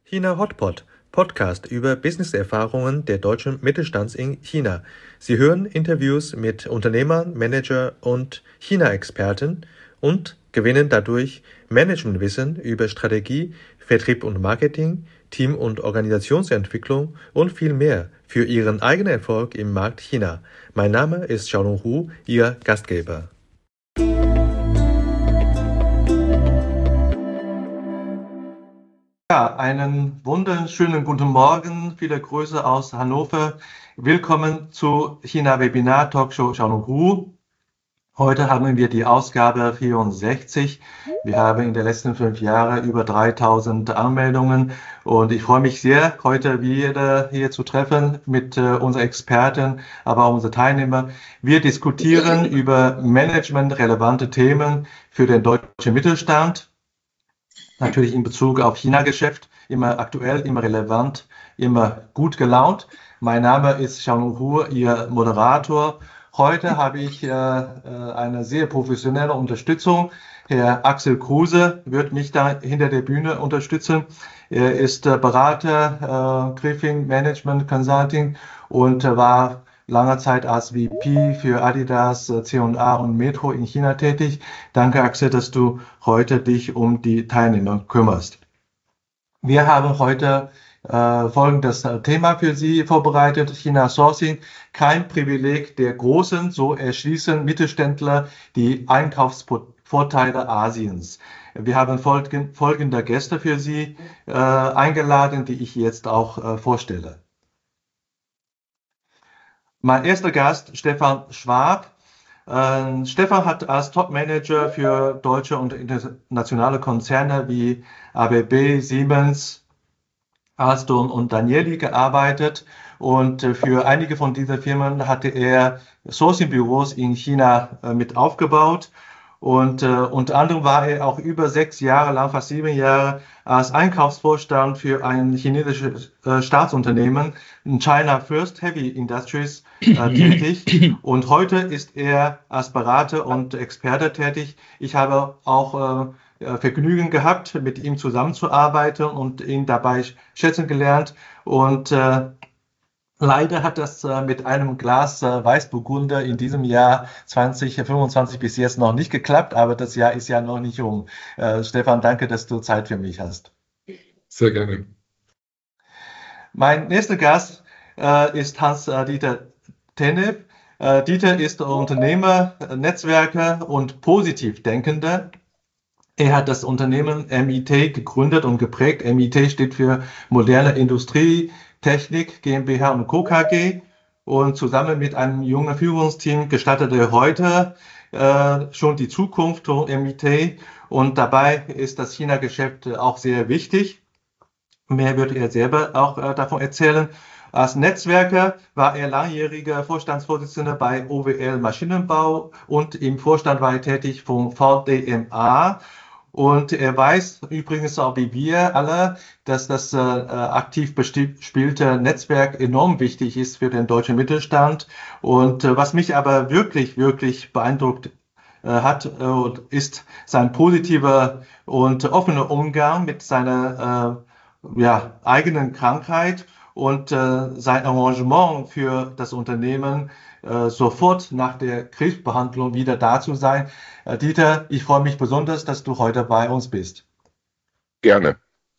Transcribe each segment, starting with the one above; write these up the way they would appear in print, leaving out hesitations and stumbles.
China Hotpot, Podcast über Businesserfahrungen der deutschen Mittelstands in China. Sie hören Interviews mit Unternehmern, Manager und China-Experten und gewinnen dadurch Managementwissen über Strategie, Vertrieb und Marketing, Team- und Organisationsentwicklung und viel mehr für Ihren eigenen Erfolg im Markt China. Mein Name ist Xiaolong Hu, Ihr Gastgeber. Ja, einen wunderschönen guten Morgen. Viele Grüße aus Hannover. Willkommen zu China Webinar Talkshow Xiaolong Hu. Heute haben wir die Ausgabe 64. Wir haben in den letzten 5 Jahren über 3000 Anmeldungen und ich freue mich sehr, heute wieder hier zu treffen mit unseren Experten, aber auch unseren Teilnehmern. Wir diskutieren über managementrelevante Themen für den deutschen Mittelstand. Natürlich in Bezug auf China-Geschäft, immer aktuell, immer relevant, immer gut gelaunt. Mein Name ist Xiaolong Hu, Ihr Moderator. Heute habe ich eine sehr professionelle Unterstützung. Herr Axel Kruse wird mich da hinter der Bühne unterstützen. Er ist Berater, Griffin Management Consulting und war lange Zeit als VP für Adidas, C&A und Metro in China tätig. Danke, Axel, dass du heute dich um die Teilnehmer kümmerst. Wir haben heute folgendes Thema für Sie vorbereitet. China Sourcing, kein Privileg der Großen, so erschließen Mittelständler die Einkaufsvorteile Asiens. Wir haben folgende Gäste für Sie eingeladen, die ich jetzt auch vorstelle. Mein erster Gast, Stefan Schwab. Stefan hat als Topmanager für deutsche und internationale Konzerne wie ABB, Siemens, Alstom und Danieli gearbeitet und für einige von diesen Firmen hatte er Sourcing-Büros in China mit aufgebaut. Und unter anderem war er auch über 6 Jahre lang, fast 7 Jahre, als Einkaufsvorstand für ein chinesisches Staatsunternehmen, China First Heavy Industries, tätig. Und heute ist er als Berater und Experte tätig. Ich habe auch Vergnügen gehabt, mit ihm zusammenzuarbeiten und ihn dabei schätzen gelernt. Und leider hat das mit einem Glas Weißburgunder in diesem Jahr 2025 bis jetzt noch nicht geklappt, aber das Jahr ist ja noch nicht um. Stefan, danke, dass du Zeit für mich hast. Sehr gerne. Mein nächster Gast ist Hans-Dieter Tennep. Dieter ist Unternehmer, Netzwerker und Positivdenkender. Er hat das Unternehmen MIT gegründet und geprägt. MIT steht für Moderne Industrie, Technik GmbH und Co. KG. Und zusammen mit einem jungen Führungsteam gestaltet er heute schon die Zukunft von MIT. Und dabei ist das China-Geschäft auch sehr wichtig. Mehr wird er selber auch davon erzählen. Als Netzwerker war er langjähriger Vorstandsvorsitzender bei OWL Maschinenbau und im Vorstand war er tätig von VDMA. Und er weiß übrigens auch wie wir alle, dass das aktiv bespielte Netzwerk enorm wichtig ist für den deutschen Mittelstand. Und was mich aber wirklich, wirklich beeindruckt hat, ist sein positiver und offener Umgang mit seiner eigenen Krankheit und sein Engagement für das Unternehmen, sofort nach der Krebsbehandlung wieder da zu sein. Dieter, ich freue mich besonders, dass du heute bei uns bist. Gerne.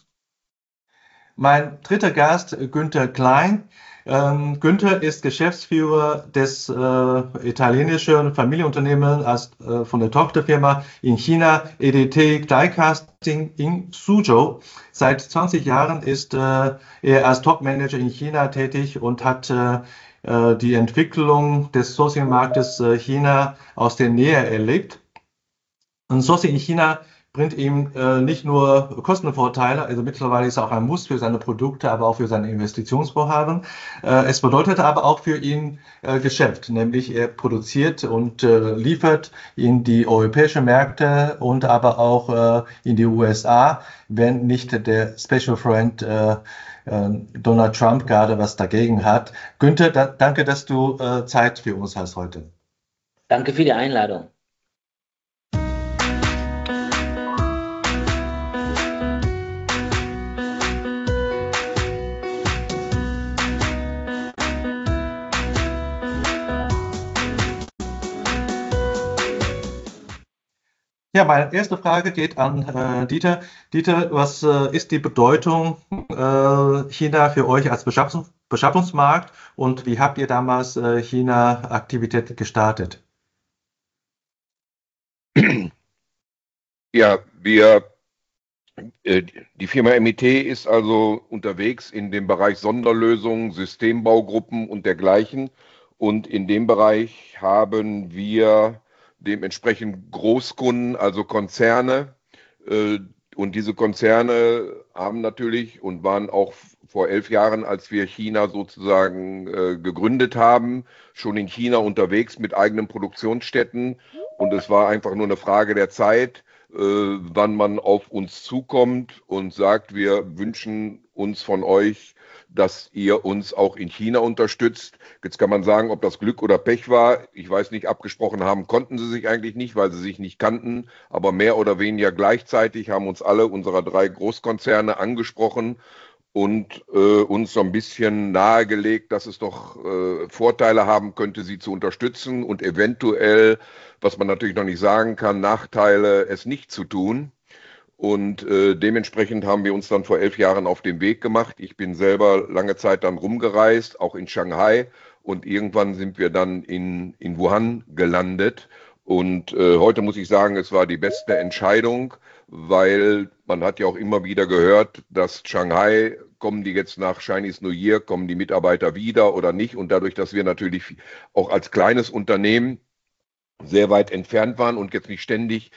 Mein dritter Gast, Günther Klein. Günther ist Geschäftsführer des italienischen Familienunternehmens von der Tochterfirma in China, EDT Die Casting in Suzhou. Seit 20 Jahren ist er als Topmanager in China tätig und hat die Entwicklung des Sourcing-Marktes China aus der Nähe erlebt. Und Sourcing in China bringt ihm nicht nur Kostenvorteile, also mittlerweile ist es auch ein Muss für seine Produkte, aber auch für seine Investitionsvorhaben. Es bedeutet aber auch für ihn Geschäft, nämlich er produziert und liefert in die europäischen Märkte und aber auch in die USA, wenn nicht der Special Friend Donald Trump gerade was dagegen hat. Günther, danke, dass du Zeit für uns hast heute. Danke für die Einladung. Ja, meine erste Frage geht an Dieter. Dieter, was ist die Bedeutung China für euch als Beschaffungsmarkt und wie habt ihr damals China-Aktivität gestartet? Ja, die Firma MIT ist also unterwegs in dem Bereich Sonderlösungen, Systembaugruppen und dergleichen. Und in dem Bereich haben wir dementsprechend Großkunden, also Konzerne. Äh, Und diese Konzerne haben natürlich und waren auch vor 11 Jahren, als wir China sozusagen gegründet haben, schon in China unterwegs mit eigenen Produktionsstätten. Und es war einfach nur eine Frage der Zeit, wann man auf uns zukommt und sagt, wir wünschen uns von euch, dass ihr uns auch in China unterstützt. Jetzt kann man sagen, ob das Glück oder Pech war. Ich weiß nicht, abgesprochen haben konnten sie sich eigentlich nicht, weil sie sich nicht kannten. Aber mehr oder weniger gleichzeitig haben uns alle unserer 3 Großkonzerne angesprochen und uns so ein bisschen nahegelegt, dass es doch Vorteile haben könnte, sie zu unterstützen und eventuell, was man natürlich noch nicht sagen kann, Nachteile, es nicht zu tun. Und dementsprechend haben wir uns dann vor 11 Jahren auf den Weg gemacht. Ich bin selber lange Zeit dann rumgereist, auch in Shanghai. Und irgendwann sind wir dann in Wuhan gelandet. Und heute muss ich sagen, es war die beste Entscheidung, weil man hat ja auch immer wieder gehört, dass Shanghai, kommen die jetzt nach Chinese New Year, kommen die Mitarbeiter wieder oder nicht. Und dadurch, dass wir natürlich auch als kleines Unternehmen sehr weit entfernt waren und jetzt nicht ständig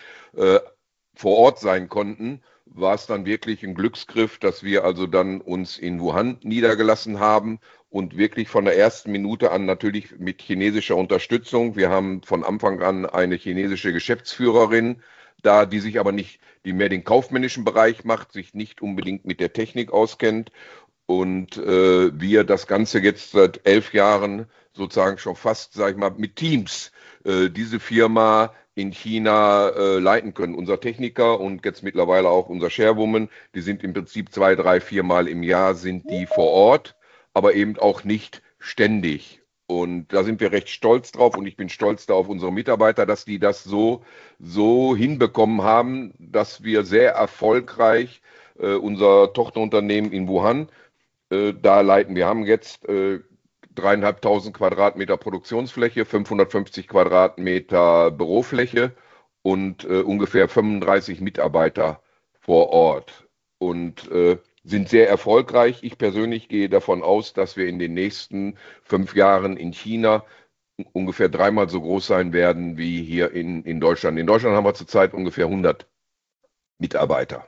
vor Ort sein konnten, war es dann wirklich ein Glücksgriff, dass wir also dann uns in Wuhan niedergelassen haben und wirklich von der ersten Minute an natürlich mit chinesischer Unterstützung. Wir haben von Anfang an eine chinesische Geschäftsführerin da, die sich aber nicht, die mehr den kaufmännischen Bereich macht, sich nicht unbedingt mit der Technik auskennt. Und wir das Ganze jetzt seit 11 Jahren sozusagen schon fast, sag ich mal, mit Teams diese Firma in China leiten können. Unser Techniker und jetzt mittlerweile auch unser Chairwoman, die sind im Prinzip 2, 3, 4 Mal im Jahr sind die vor Ort, aber eben auch nicht ständig. Und da sind wir recht stolz drauf und ich bin stolz da auf unsere Mitarbeiter, dass die das so hinbekommen haben, dass wir sehr erfolgreich unser Tochterunternehmen in Wuhan da leiten. Wir haben jetzt 3.500 Quadratmeter Produktionsfläche, 550 Quadratmeter Bürofläche und ungefähr 35 Mitarbeiter vor Ort und sind sehr erfolgreich. Ich persönlich gehe davon aus, dass wir in den nächsten 5 Jahren in China ungefähr 3-mal so groß sein werden wie hier in Deutschland. In Deutschland haben wir zurzeit ungefähr 100 Mitarbeiter.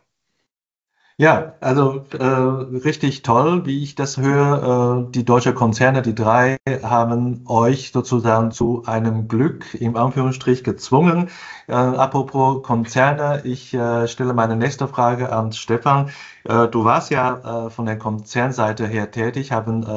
Ja, also richtig toll, wie ich das höre. Die deutsche Konzerne, die 3, haben euch sozusagen zu einem Glück im Anführungsstrich gezwungen. Apropos Konzerne, ich stelle meine nächste Frage an Stefan. Du warst ja von der Konzernseite her tätig,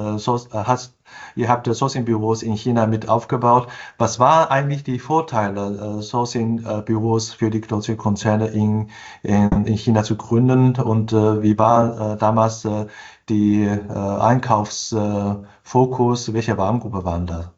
ihr habt Sourcing-Büros in China mit aufgebaut. Was waren eigentlich die Vorteile, Sourcing-Büros für die deutschen Konzerne in China zu gründen und wie war damals die Einkaufsfokus, welche Warengruppe waren da?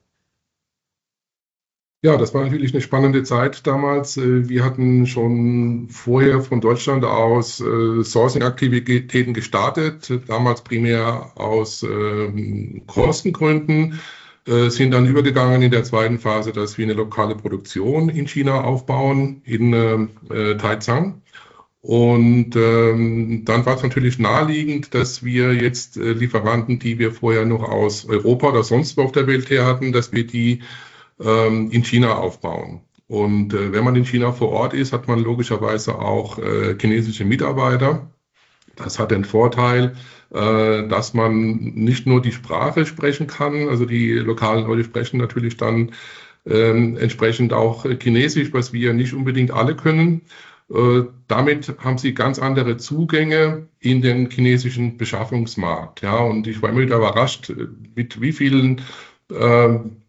Ja, das war natürlich eine spannende Zeit damals. Wir hatten schon vorher von Deutschland aus Sourcing-Aktivitäten gestartet, damals primär aus Kostengründen, sind dann übergegangen in der zweiten Phase, dass wir eine lokale Produktion in China aufbauen, in Taicang. Und dann war es natürlich naheliegend, dass wir jetzt Lieferanten, die wir vorher noch aus Europa oder sonst wo auf der Welt her hatten, dass wir die in China aufbauen. Und wenn man in China vor Ort ist, hat man logischerweise auch chinesische Mitarbeiter. Das hat den Vorteil, dass man nicht nur die Sprache sprechen kann, also die lokalen Leute sprechen natürlich dann entsprechend auch Chinesisch, was wir nicht unbedingt alle können. Damit haben sie ganz andere Zugänge in den chinesischen Beschaffungsmarkt. Ja, und ich war immer wieder überrascht, mit wie vielen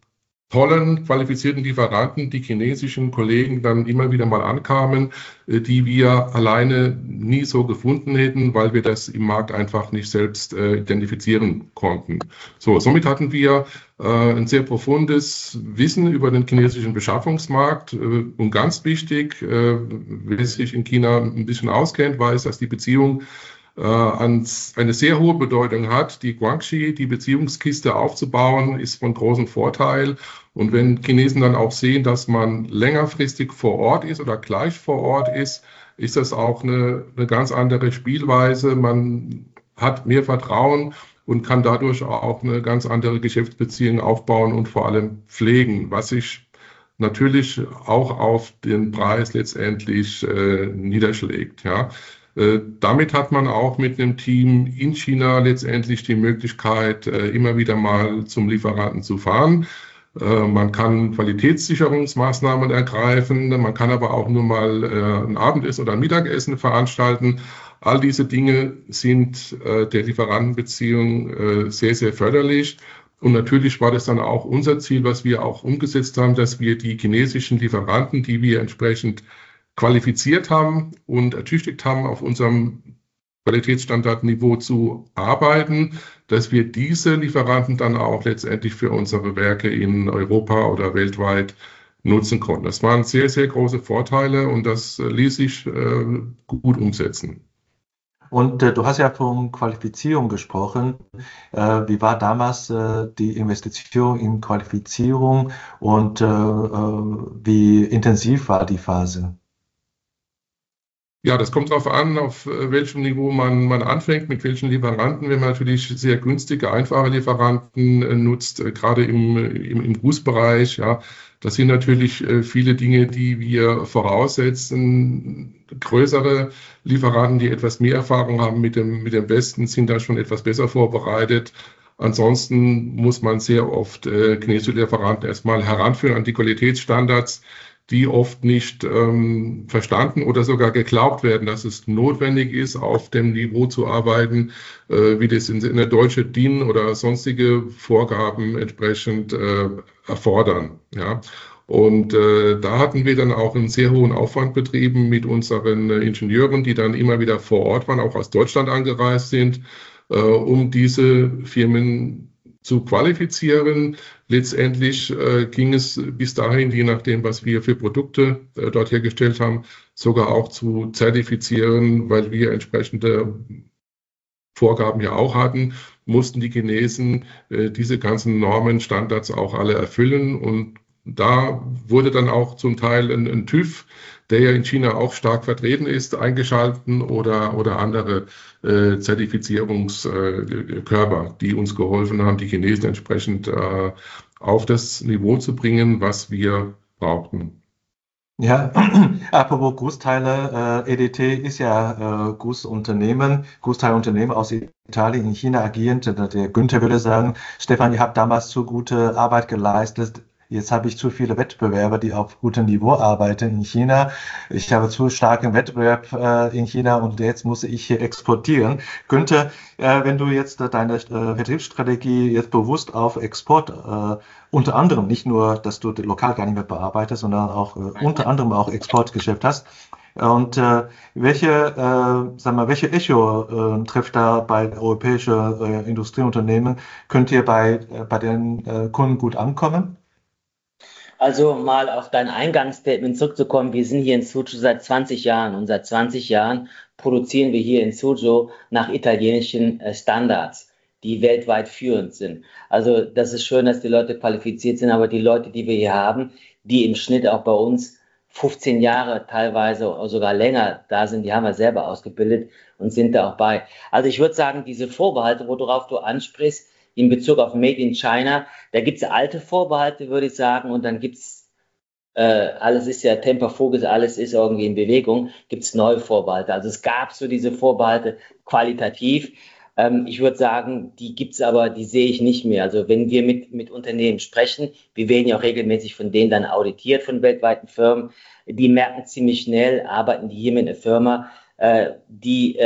tollen, qualifizierten Lieferanten, die chinesischen Kollegen dann immer wieder mal ankamen, die wir alleine nie so gefunden hätten, weil wir das im Markt einfach nicht selbst identifizieren konnten. So, somit hatten wir ein sehr profundes Wissen über den chinesischen Beschaffungsmarkt. Und ganz wichtig, wer sich in China ein bisschen auskennt, weiß, dass die Beziehung eine sehr hohe Bedeutung hat. Die Guangxi, die Beziehungskiste aufzubauen, ist von großem Vorteil. Und wenn Chinesen dann auch sehen, dass man längerfristig vor Ort ist oder gleich vor Ort ist, ist das auch eine ganz andere Spielweise. Man hat mehr Vertrauen und kann dadurch auch eine ganz andere Geschäftsbeziehung aufbauen und vor allem pflegen, was sich natürlich auch auf den Preis letztendlich niederschlägt. Ja. Damit hat man auch mit einem Team in China letztendlich die Möglichkeit, immer wieder mal zum Lieferanten zu fahren. Man kann Qualitätssicherungsmaßnahmen ergreifen, man kann aber auch nur mal ein Abendessen oder ein Mittagessen veranstalten. All diese Dinge sind der Lieferantenbeziehung sehr, sehr förderlich. Und natürlich war das dann auch unser Ziel, was wir auch umgesetzt haben, dass wir die chinesischen Lieferanten, die wir entsprechend qualifiziert haben und ertüchtigt haben, auf unserem Qualitätsstandardniveau zu arbeiten, dass wir diese Lieferanten dann auch letztendlich für unsere Werke in Europa oder weltweit nutzen konnten. Das waren sehr, sehr große Vorteile und das ließ sich gut umsetzen. Und du hast ja von Qualifizierung gesprochen. Wie war damals die Investition in Qualifizierung und wie intensiv war die Phase? Ja, das kommt darauf an, auf welchem Niveau man anfängt, mit welchen Lieferanten. Wenn man natürlich sehr günstige, einfache Lieferanten nutzt, gerade im Gussbereich, ja, das sind natürlich viele Dinge, die wir voraussetzen. Größere Lieferanten, die etwas mehr Erfahrung haben mit dem Westen, sind da schon etwas besser vorbereitet. Ansonsten muss man sehr oft chinesische Lieferanten erstmal heranführen an die Qualitätsstandards, die oft nicht verstanden oder sogar geglaubt werden, dass es notwendig ist, auf dem Niveau zu arbeiten, wie das in der deutsche DIN oder sonstige Vorgaben entsprechend erfordern. Ja. Und da hatten wir dann auch einen sehr hohen Aufwand betrieben mit unseren Ingenieuren, die dann immer wieder vor Ort waren, auch aus Deutschland angereist sind, um diese Firmen zu qualifizieren. Letztendlich ging es bis dahin, je nachdem, was wir für Produkte dort hergestellt haben, sogar auch zu zertifizieren, weil wir entsprechende Vorgaben ja auch hatten, mussten die Chinesen diese ganzen Normen, Standards auch alle erfüllen. Und da wurde dann auch zum Teil ein TÜV, der ja in China auch stark vertreten ist, eingeschalten oder andere Zertifizierungskörper, die uns geholfen haben, die Chinesen entsprechend auf das Niveau zu bringen, was wir brauchten. Ja, apropos Gussteile, EDT ist ja Gussteilunternehmen aus Italien in China agierend. Der Günther würde sagen, Stefan, ihr habt damals zu gute Arbeit geleistet. Jetzt habe ich zu viele Wettbewerber, die auf gutem Niveau arbeiten in China. Ich habe zu starken Wettbewerb in China und jetzt muss ich hier exportieren. Günther, wenn du jetzt deine Vertriebsstrategie jetzt bewusst auf Export, unter anderem nicht nur, dass du lokal gar nicht mehr bearbeitest, sondern auch unter anderem auch Exportgeschäft hast. Und welche Echo trifft da bei europäischen Industrieunternehmen? Könnt ihr bei den Kunden gut ankommen? Also mal auf dein Eingangsstatement zurückzukommen. Wir sind hier in Suzhou seit 20 Jahren und seit 20 Jahren produzieren wir hier in Suzhou nach italienischen Standards, die weltweit führend sind. Also das ist schön, dass die Leute qualifiziert sind, aber die Leute, die wir hier haben, die im Schnitt auch bei uns 15 Jahre teilweise oder sogar länger da sind, die haben wir selber ausgebildet und sind da auch bei. Also ich würde sagen, diese Vorbehalte, worauf du ansprichst, in Bezug auf Made in China, da gibt es alte Vorbehalte, würde ich sagen, und dann gibt es, alles ist ja Temper Fugis, alles ist irgendwie in Bewegung, gibt es neue Vorbehalte. Also es gab so diese Vorbehalte qualitativ. Ich würde sagen, die gibt es aber, die sehe ich nicht mehr. Also wenn wir mit Unternehmen sprechen, wir werden ja auch regelmäßig von denen dann auditiert, von weltweiten Firmen, die merken ziemlich schnell, arbeiten die hier mit einer Firma, die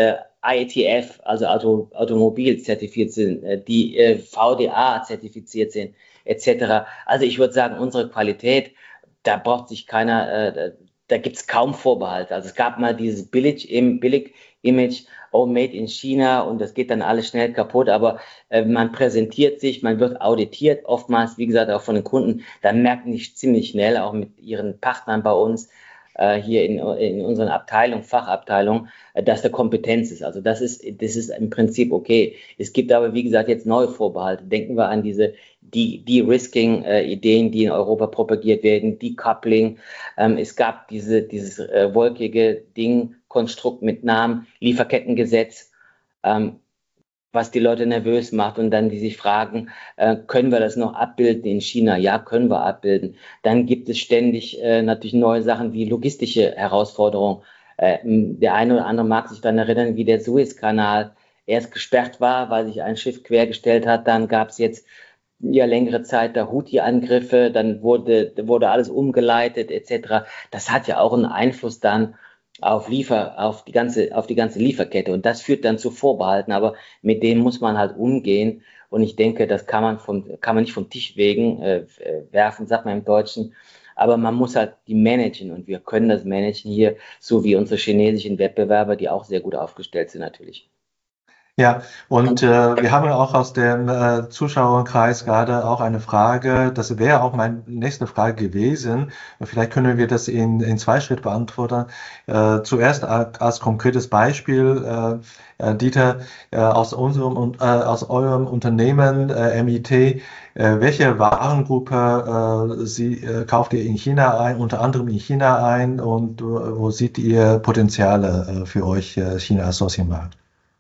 IATF, also Automobil zertifiziert sind, die VDA zertifiziert sind, etc. Also ich würde sagen, unsere Qualität, da braucht sich keiner, da gibt es kaum Vorbehalte. Also es gab mal dieses Billig-Image, oh, made in China, und das geht dann alles schnell kaputt, aber man präsentiert sich, man wird auditiert, oftmals, wie gesagt, auch von den Kunden, dann merken die ziemlich schnell, auch mit ihren Partnern bei uns, hier in unseren Abteilungen, Fachabteilungen, dass da Kompetenz ist. Also das ist im Prinzip okay. Es gibt aber, wie gesagt, jetzt neue Vorbehalte. Denken wir an diese De-Risking-Ideen, die in Europa propagiert werden, Decoupling. Es gab dieses wolkige Konstrukt mit Namen Lieferkettengesetz, was die Leute nervös macht, und dann die sich fragen, können wir das noch abbilden in China? Ja, können wir abbilden. Dann gibt es ständig natürlich neue Sachen wie logistische Herausforderungen. Der eine oder andere mag sich dann erinnern, wie der Suezkanal erst gesperrt war, weil sich ein Schiff quergestellt hat. Dann gab es jetzt ja längere Zeit da Houthi-Angriffe, dann wurde alles umgeleitet etc. Das hat ja auch einen Einfluss dann auf die ganze Lieferkette, und das führt dann zu Vorbehalten, aber mit denen muss man halt umgehen, und ich denke, das kann man nicht vom Tisch werfen, sagt man im Deutschen, aber man muss halt die managen, und wir können das managen hier, so wie unsere chinesischen Wettbewerber, die auch sehr gut aufgestellt sind natürlich. Ja, und wir haben ja auch aus dem Zuschauerkreis gerade auch eine Frage. Das wäre auch meine nächste Frage gewesen. Vielleicht können wir das in zwei Schritten beantworten. Zuerst als konkretes Beispiel, Dieter, aus eurem Unternehmen MIT, welche Warengruppe kauft ihr in China ein, unter anderem in China ein, und wo seht ihr Potenziale für euch China als Sourcing-Markt?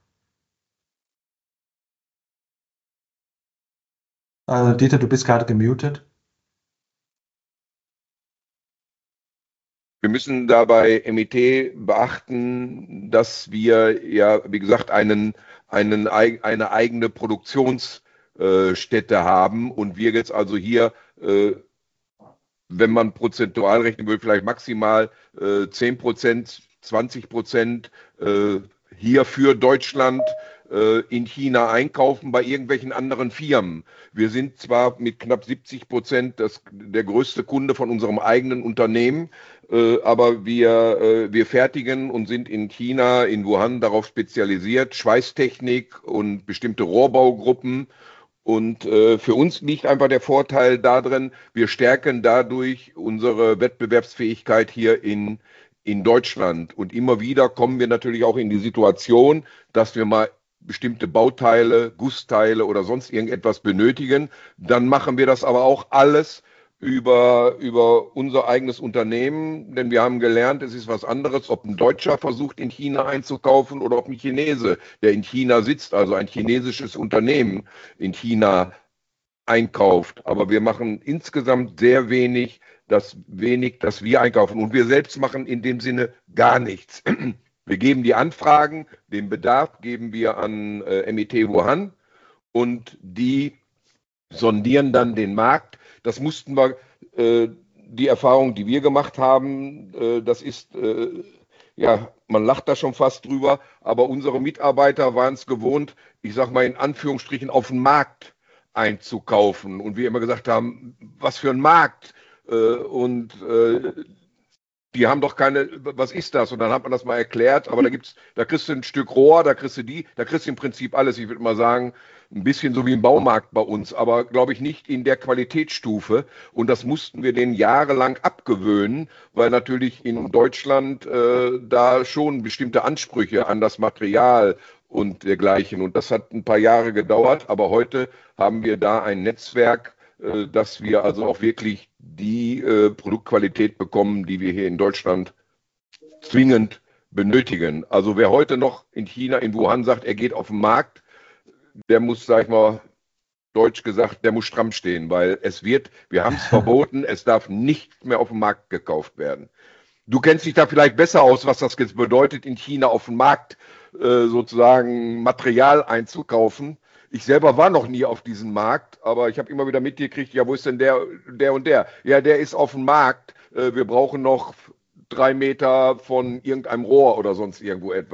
Dieter, du bist gerade gemutet. Wir müssen dabei MIT beachten, dass wir ja, wie gesagt, eine eigene Produktionsstätte haben, und wir jetzt also hier, wenn man prozentual rechnen will, vielleicht maximal 10%, 20% hier für Deutschland in China einkaufen bei irgendwelchen anderen Firmen. Wir sind zwar mit knapp 70% der größte Kunde von unserem eigenen Unternehmen, aber wir fertigen und sind in China, in Wuhan, darauf spezialisiert, Schweißtechnik und bestimmte Rohrbaugruppen. Und für uns liegt einfach der Vorteil darin, wir stärken dadurch unsere Wettbewerbsfähigkeit hier in Deutschland. Und immer wieder kommen wir natürlich auch in die Situation, dass wir mal bestimmte Bauteile, Gussteile oder sonst irgendetwas benötigen. Dann machen wir das aber auch alles über unser eigenes Unternehmen, denn wir haben gelernt, es ist was anderes, ob ein Deutscher versucht, in China einzukaufen, oder ob ein Chinese, der in China sitzt, also ein chinesisches Unternehmen in China einkauft. Aber wir machen insgesamt sehr wenig, das wir einkaufen. Und wir selbst machen in dem Sinne gar nichts. Wir geben die Anfragen, den Bedarf geben wir an MIT Wuhan, und die sondieren dann den Markt. Das mussten wir, die Erfahrung, die wir gemacht haben, das ist, ja, man lacht da schon fast drüber, aber unsere Mitarbeiter waren es gewohnt, ich sag mal in Anführungsstrichen, auf den Markt einzukaufen. Und wir immer gesagt haben, was für ein Markt? Die haben doch keine, was ist das? Und dann hat man das mal erklärt, aber da kriegst du ein Stück Rohr, da kriegst du im Prinzip alles. Ich würde mal sagen, ein bisschen so wie im Baumarkt bei uns, aber glaube ich nicht in der Qualitätsstufe. Und das mussten wir denen jahrelang abgewöhnen, weil natürlich in Deutschland da schon bestimmte Ansprüche an das Material und dergleichen. Und das hat ein paar Jahre gedauert, aber heute haben wir da ein Netzwerk, dass wir also auch wirklich die Produktqualität bekommen, die wir hier in Deutschland zwingend benötigen. Also wer heute noch in China, in Wuhan sagt, er geht auf den Markt, der muss, sag ich mal, deutsch gesagt, der muss stramm stehen, weil wir haben es verboten, es darf nicht mehr auf dem Markt gekauft werden. Du kennst dich da vielleicht besser aus, was das jetzt bedeutet, in China auf dem Markt sozusagen Material einzukaufen. Ich selber war noch nie auf diesem Markt, aber ich habe immer wieder mitgekriegt, ja, wo ist denn der und der? Ja, der ist auf dem Markt. Wir brauchen noch 3 Meter von irgendeinem Rohr oder sonst irgendwo etwas.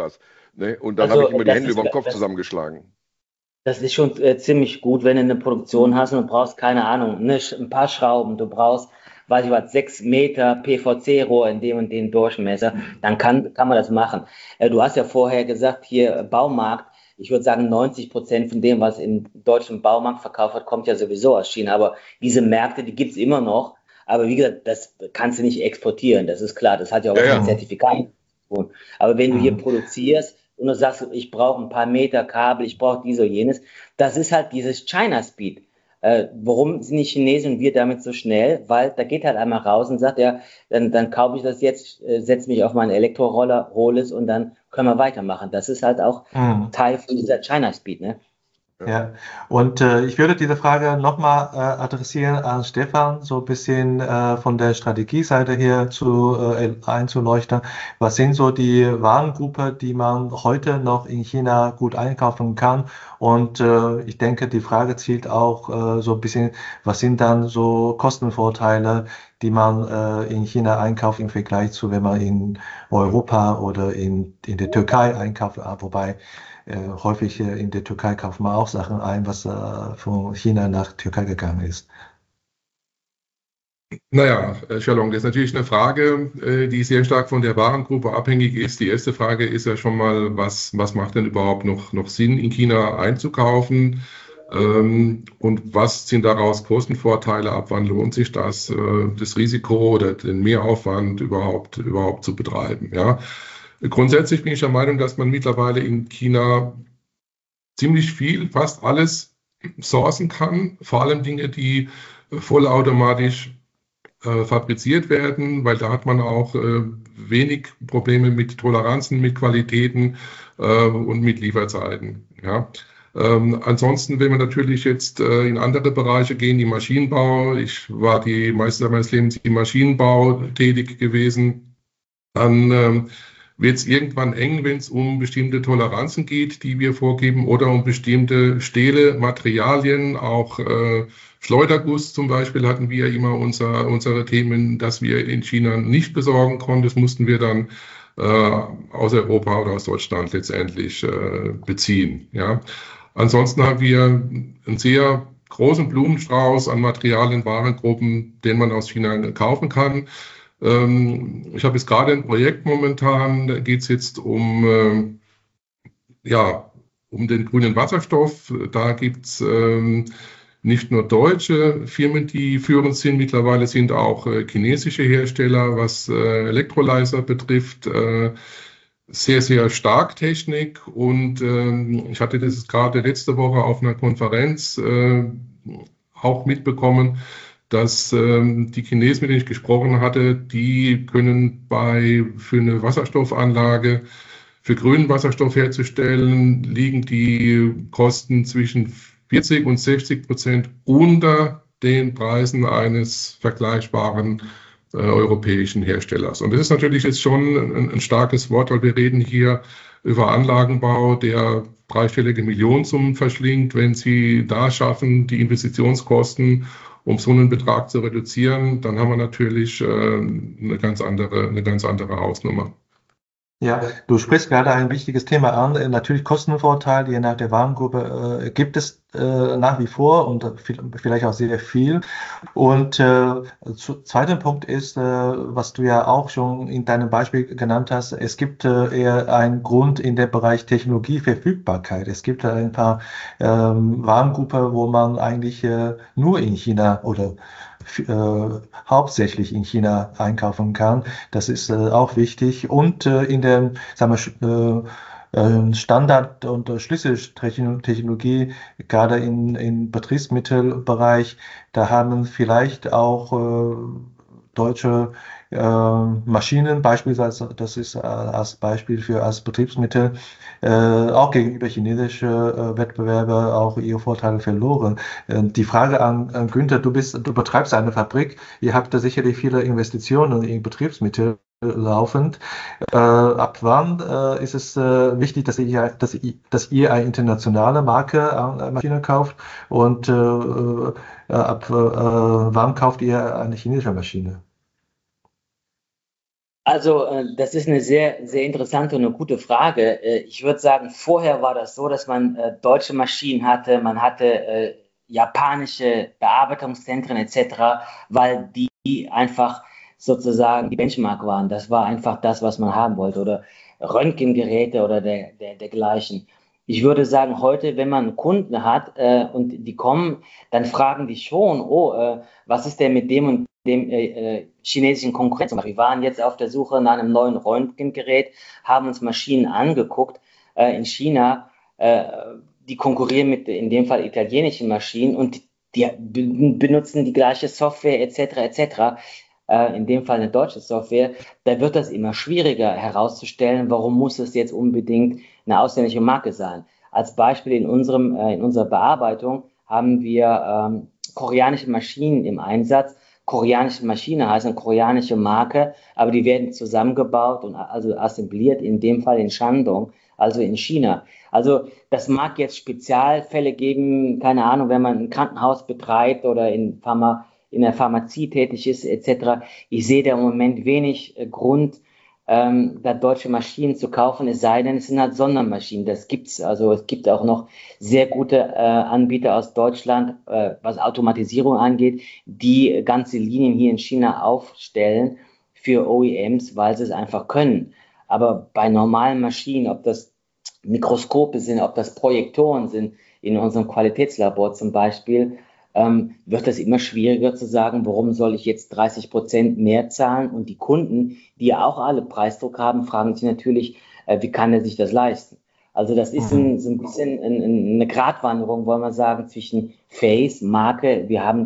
Ne? Und dann habe ich immer die das Hände ist, über den Kopf zusammengeschlagen. das ist schon ziemlich gut, wenn du eine Produktion hast und du brauchst, keine Ahnung, ein paar Schrauben, du brauchst, weiß ich was, 6 Meter PVC-Rohr in dem und dem Durchmesser, dann kann man das machen. Du hast ja vorher gesagt, hier Baumarkt, ich würde sagen, 90% von dem, was im deutschen Baumarkt verkauft wird, kommt ja sowieso aus China. Aber diese Märkte, die gibt's immer noch. Aber wie gesagt, das kannst du nicht exportieren, das ist klar. Das hat ja auch Ja, was mit ja. Mhm. Zertifikaten zu tun. Aber wenn du hier Mhm. produzierst und du sagst, ich brauche ein paar Meter Kabel, ich brauche dies oder jenes, das ist halt dieses China Speed. Warum sind die Chinesen und wir damit so schnell? Weil da geht halt einmal raus und sagt, ja, dann kaufe ich das jetzt, setze mich auf meinen Elektroroller, hole es und dann können wir weitermachen. Das ist halt auch Mhm. Teil von dieser China Speed, ne? Ja, und ich würde diese Frage nochmal adressieren an Stefan, so ein bisschen von der Strategieseite her einzuleuchten. Was sind so die Warengruppen, die man heute noch in China gut einkaufen kann? Und ich denke, die Frage zielt auch so ein bisschen, was sind dann so Kostenvorteile, die man in China einkauft im Vergleich zu, wenn man in Europa oder in der Türkei einkauft, wobei häufig in der Türkei kaufen wir auch Sachen ein, was von China nach Türkei gegangen ist. Naja, Shalom, das ist natürlich eine Frage, die sehr stark von der Warengruppe abhängig ist. Die erste Frage ist ja schon mal, was macht denn überhaupt noch Sinn, in China einzukaufen? Und was sind daraus Kostenvorteile? Ab wann lohnt sich das, das Risiko oder den Mehraufwand überhaupt zu betreiben? Ja. Grundsätzlich bin ich der Meinung, dass man mittlerweile in China ziemlich viel, fast alles sourcen kann, vor allem Dinge, die vollautomatisch fabriziert werden, weil da hat man auch wenig Probleme mit Toleranzen, mit Qualitäten und mit Lieferzeiten. Ja. Ansonsten, wenn wir natürlich jetzt in andere Bereiche gehen, die Maschinenbau, ich war die meiste Zeit meines Lebens im Maschinenbau tätig gewesen, dann wird es irgendwann eng, wenn es um bestimmte Toleranzen geht, die wir vorgeben, oder um bestimmte Stähle, Materialien, auch Schleuderguss zum Beispiel hatten wir immer unsere Themen, dass wir in China nicht besorgen konnten. Das mussten wir dann aus Europa oder aus Deutschland letztendlich beziehen. Ja. Ansonsten haben wir einen sehr großen Blumenstrauß an Materialien, Warengruppen, den man aus China kaufen kann. Ich habe jetzt gerade ein Projekt momentan, da geht es jetzt um den grünen Wasserstoff. Da gibt es nicht nur deutsche Firmen, die führend sind, mittlerweile sind auch chinesische Hersteller, was Elektrolyzer betrifft, sehr, sehr stark Technik. Und ich hatte das gerade letzte Woche auf einer Konferenz auch mitbekommen, dass die Chinesen, mit denen ich gesprochen hatte, die können für eine Wasserstoffanlage, für grünen Wasserstoff herzustellen, liegen die Kosten zwischen 40 und 60% unter den Preisen eines vergleichbaren europäischen Herstellers. Und das ist natürlich jetzt schon ein starkes Wort, weil wir reden hier über Anlagenbau, der dreistellige Millionensummen verschlingt. Wenn Sie da schaffen, die Investitionskosten um so einen Betrag zu reduzieren, dann haben wir natürlich eine ganz andere Hausnummer. Ja, du sprichst gerade ein wichtiges Thema an. Natürlich Kostenvorteile, je nach der Warengruppe, gibt es nach wie vor und vielleicht auch sehr viel. Und zweiter Punkt ist, was du ja auch schon in deinem Beispiel genannt hast, es gibt eher einen Grund in der Bereich Technologieverfügbarkeit. Es gibt ein paar Warengruppen, wo man eigentlich nur in China oder hauptsächlich in China einkaufen kann. Das ist auch wichtig. Und in der, sagen wir, Standard- und Schlüsseltechnologie, gerade im Betriebsmittelbereich, da haben vielleicht auch deutsche Maschinen, beispielsweise, das ist als Beispiel als Betriebsmittel, auch gegenüber chinesische Wettbewerber auch ihre Vorteile verloren. Die Frage an Günther, du betreibst eine Fabrik, ihr habt da sicherlich viele Investitionen in Betriebsmittel laufend. Ab wann ist es wichtig, dass ihr eine internationale Marke an Maschine kauft und ab wann kauft ihr eine chinesische Maschine? Also, das ist eine sehr, sehr interessante und eine gute Frage. Ich würde sagen, vorher war das so, dass man deutsche Maschinen hatte, man hatte japanische Bearbeitungszentren etc., weil die einfach sozusagen die Benchmark waren. Das war einfach das, was man haben wollte. Oder Röntgengeräte oder dergleichen. Ich würde sagen, heute, wenn man Kunden hat und die kommen, dann fragen die schon, oh, was ist denn mit dem und dem chinesischen Konkurrenz gemacht. Wir waren jetzt auf der Suche nach einem neuen Röntgengerät, haben uns Maschinen angeguckt in China, äh, die konkurrieren mit in dem Fall italienischen Maschinen und die benutzen die gleiche Software etc. etc. In dem Fall eine deutsche Software. Da wird das immer schwieriger herauszustellen, warum muss es jetzt unbedingt eine ausländische Marke sein. Als Beispiel in unserer Bearbeitung haben wir koreanische Maschinen im Einsatz. Koreanische Maschine heißt eine koreanische Marke, aber die werden zusammengebaut und also assembliert, in dem Fall in Shandong, also in China. Also das mag jetzt Spezialfälle geben, keine Ahnung, wenn man ein Krankenhaus betreibt oder in der Pharmazie tätig ist, etc. Ich sehe da im Moment wenig Grund, da deutsche Maschinen zu kaufen, es sei denn, es sind halt Sondermaschinen. Das gibt's. Also es gibt auch noch sehr gute Anbieter aus Deutschland, was Automatisierung angeht, die ganze Linien hier in China aufstellen für OEMs, weil sie es einfach können. Aber bei normalen Maschinen, ob das Mikroskope sind, ob das Projektoren sind, in unserem Qualitätslabor zum Beispiel, wird es immer schwieriger zu sagen, warum soll ich jetzt 30% mehr zahlen? Und die Kunden, die ja auch alle Preisdruck haben, fragen sich natürlich, wie kann er sich das leisten? Also das ist so ein bisschen eine Gratwanderung, wollen wir sagen, zwischen Face, Marke,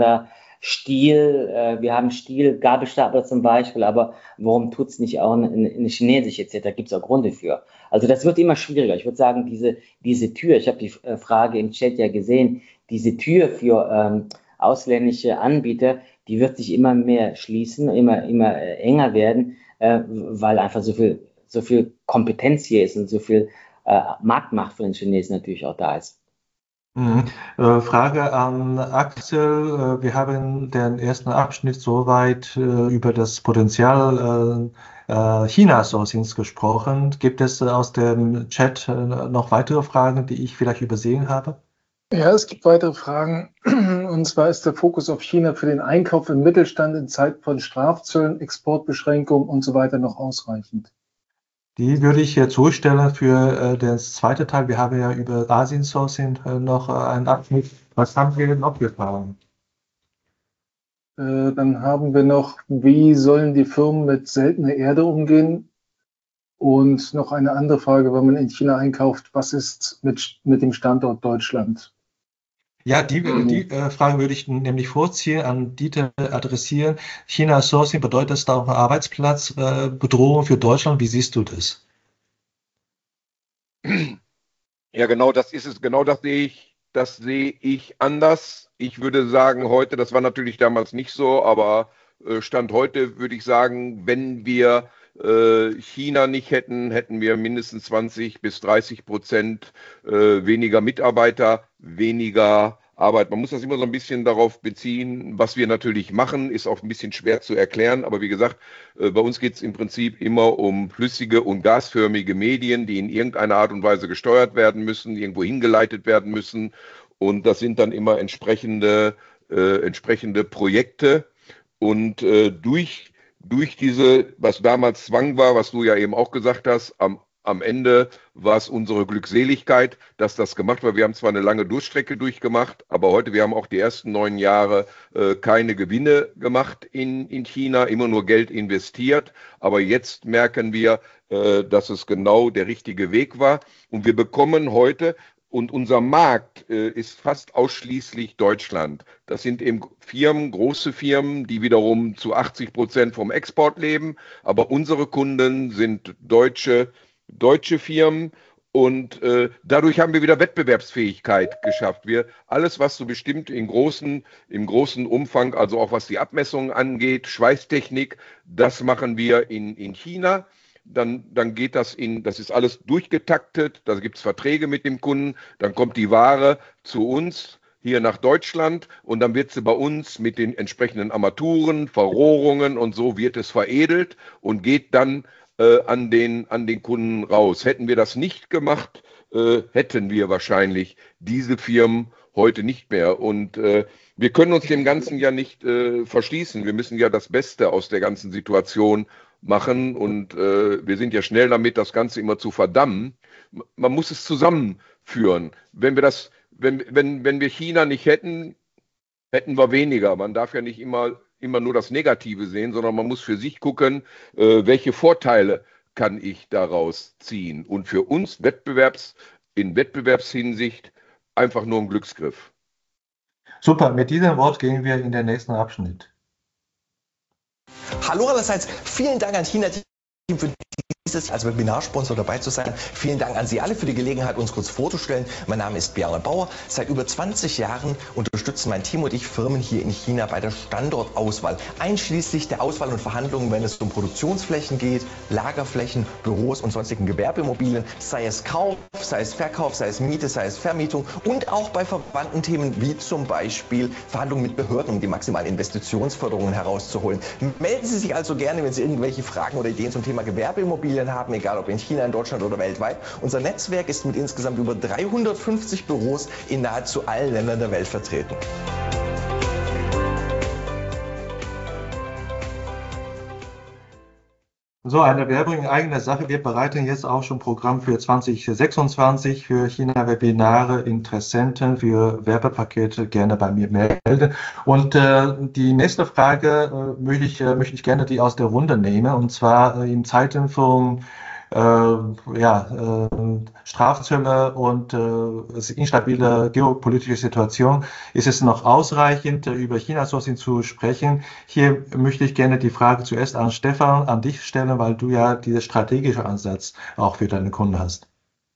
wir haben Stiel, Gabelstapler zum Beispiel, aber warum tut's nicht auch eine chinesische etc.? Da gibt's auch Gründe für. Also das wird immer schwieriger. Ich würde sagen, diese Tür, ich habe die Frage im Chat ja gesehen, diese Tür für ausländische Anbieter, die wird sich immer mehr schließen, immer enger werden, weil einfach so viel Kompetenz hier ist und so viel Marktmacht für den Chinesen natürlich auch da ist. Mhm. Frage an Axel. Wir haben den ersten Abschnitt soweit über das Potenzial China-Sourcings gesprochen. Gibt es aus dem Chat noch weitere Fragen, die ich vielleicht übersehen habe? Ja, es gibt weitere Fragen. Und zwar ist der Fokus auf China für den Einkauf im Mittelstand in Zeiten von Strafzöllen, Exportbeschränkungen und so weiter noch ausreichend? Die würde ich hier zurückstellen für den zweiten Teil. Wir haben ja über Asien-Sourcing noch einen Abschnitt. Was haben wir noch für Fragen? Dann haben wir noch, wie sollen die Firmen mit seltener Erde umgehen? Und noch eine andere Frage, wenn man in China einkauft, was ist mit dem Standort Deutschland? Ja, die Frage würde ich nämlich vorziehen, an Dieter adressieren. China Sourcing, bedeutet das da auch eine Arbeitsplatzbedrohung für Deutschland? Wie siehst du das? Ja, genau das ist es. Genau das sehe ich anders. Ich würde sagen, heute, das war natürlich damals nicht so, aber Stand heute würde ich sagen, wenn wir China nicht hätten, hätten wir mindestens 20 bis 30% weniger Mitarbeiter, weniger Arbeit. Man muss das immer so ein bisschen darauf beziehen. Was wir natürlich machen, ist auch ein bisschen schwer zu erklären. Aber wie gesagt, bei uns geht es im Prinzip immer um flüssige und gasförmige Medien, die in irgendeiner Art und Weise gesteuert werden müssen, irgendwo hingeleitet werden müssen. Und das sind dann immer entsprechende Projekte. Und durch diese, was damals Zwang war, was du ja eben auch gesagt hast, am Ende war es unsere Glückseligkeit, dass das gemacht war. Wir haben zwar eine lange Durchstrecke durchgemacht, aber heute, wir haben auch die ersten 9 Jahre keine Gewinne gemacht in China, immer nur Geld investiert. Aber jetzt merken wir, dass es genau der richtige Weg war. Und wir bekommen heute, und unser Markt ist fast ausschließlich Deutschland. Das sind eben Firmen, große Firmen, die wiederum zu 80% vom Export leben. Aber unsere Kunden sind deutsche Firmen und dadurch haben wir wieder Wettbewerbsfähigkeit geschafft. Alles, was so bestimmt im großen Umfang, also auch was die Abmessungen angeht, Schweißtechnik, das machen wir in China. Dann geht das das ist alles durchgetaktet, da gibt es Verträge mit dem Kunden, dann kommt die Ware zu uns hier nach Deutschland und dann wird sie bei uns mit den entsprechenden Armaturen, Verrohrungen und so wird es veredelt und geht dann an den Kunden raus. Hätten wir das nicht gemacht, hätten wir wahrscheinlich diese Firmen heute nicht mehr. Und wir können uns dem Ganzen ja nicht verschließen. Wir müssen ja das Beste aus der ganzen Situation machen und wir sind ja schnell damit, das Ganze immer zu verdammen. Man muss es zusammenführen. Wenn wir China nicht hätten, hätten wir weniger. Man darf ja nicht immer nur das Negative sehen, sondern man muss für sich gucken, welche Vorteile kann ich daraus ziehen. Und für uns in Wettbewerbshinsicht einfach nur ein Glücksgriff. Super, mit diesem Wort gehen wir in den nächsten Abschnitt. Hallo allerseits, vielen Dank an China Team für dieses als Webinarsponsor dabei zu sein. Vielen Dank an Sie alle für die Gelegenheit, uns kurz vorzustellen. Mein Name ist Bjarne Bauer. Seit über 20 Jahren unterstützen mein Team und ich Firmen hier in China bei der Standortauswahl, einschließlich der Auswahl und Verhandlungen, wenn es um Produktionsflächen geht, Lagerflächen, Büros und sonstigen Gewerbeimmobilien, sei es Kauf, sei es Verkauf, sei es Miete, sei es Vermietung und auch bei verwandten Themen wie zum Beispiel Verhandlungen mit Behörden, um die maximalen Investitionsförderungen herauszuholen. Melden Sie sich also gerne, wenn Sie irgendwelche Fragen oder Ideen zum Thema Gewerbeimmobilien haben, egal ob in China, in Deutschland oder weltweit. Unser Netzwerk ist mit insgesamt über 350 Büros in nahezu allen Ländern der Welt vertreten. So, eine Werbung in eigener Sache. Wir bereiten jetzt auch schon Programm für 2026 für China-Webinare. Interessenten für Werbepakete gerne bei mir melden. Und die nächste Frage möchte ich gerne die aus der Runde nehmen. Und zwar in Zeiten von Strafzölle und instabile geopolitische Situation ist es noch ausreichend, über China-Sourcing zu sprechen. Hier möchte ich gerne die Frage zuerst an Stefan, an dich stellen, weil du ja diesen strategischen Ansatz auch für deine Kunden hast.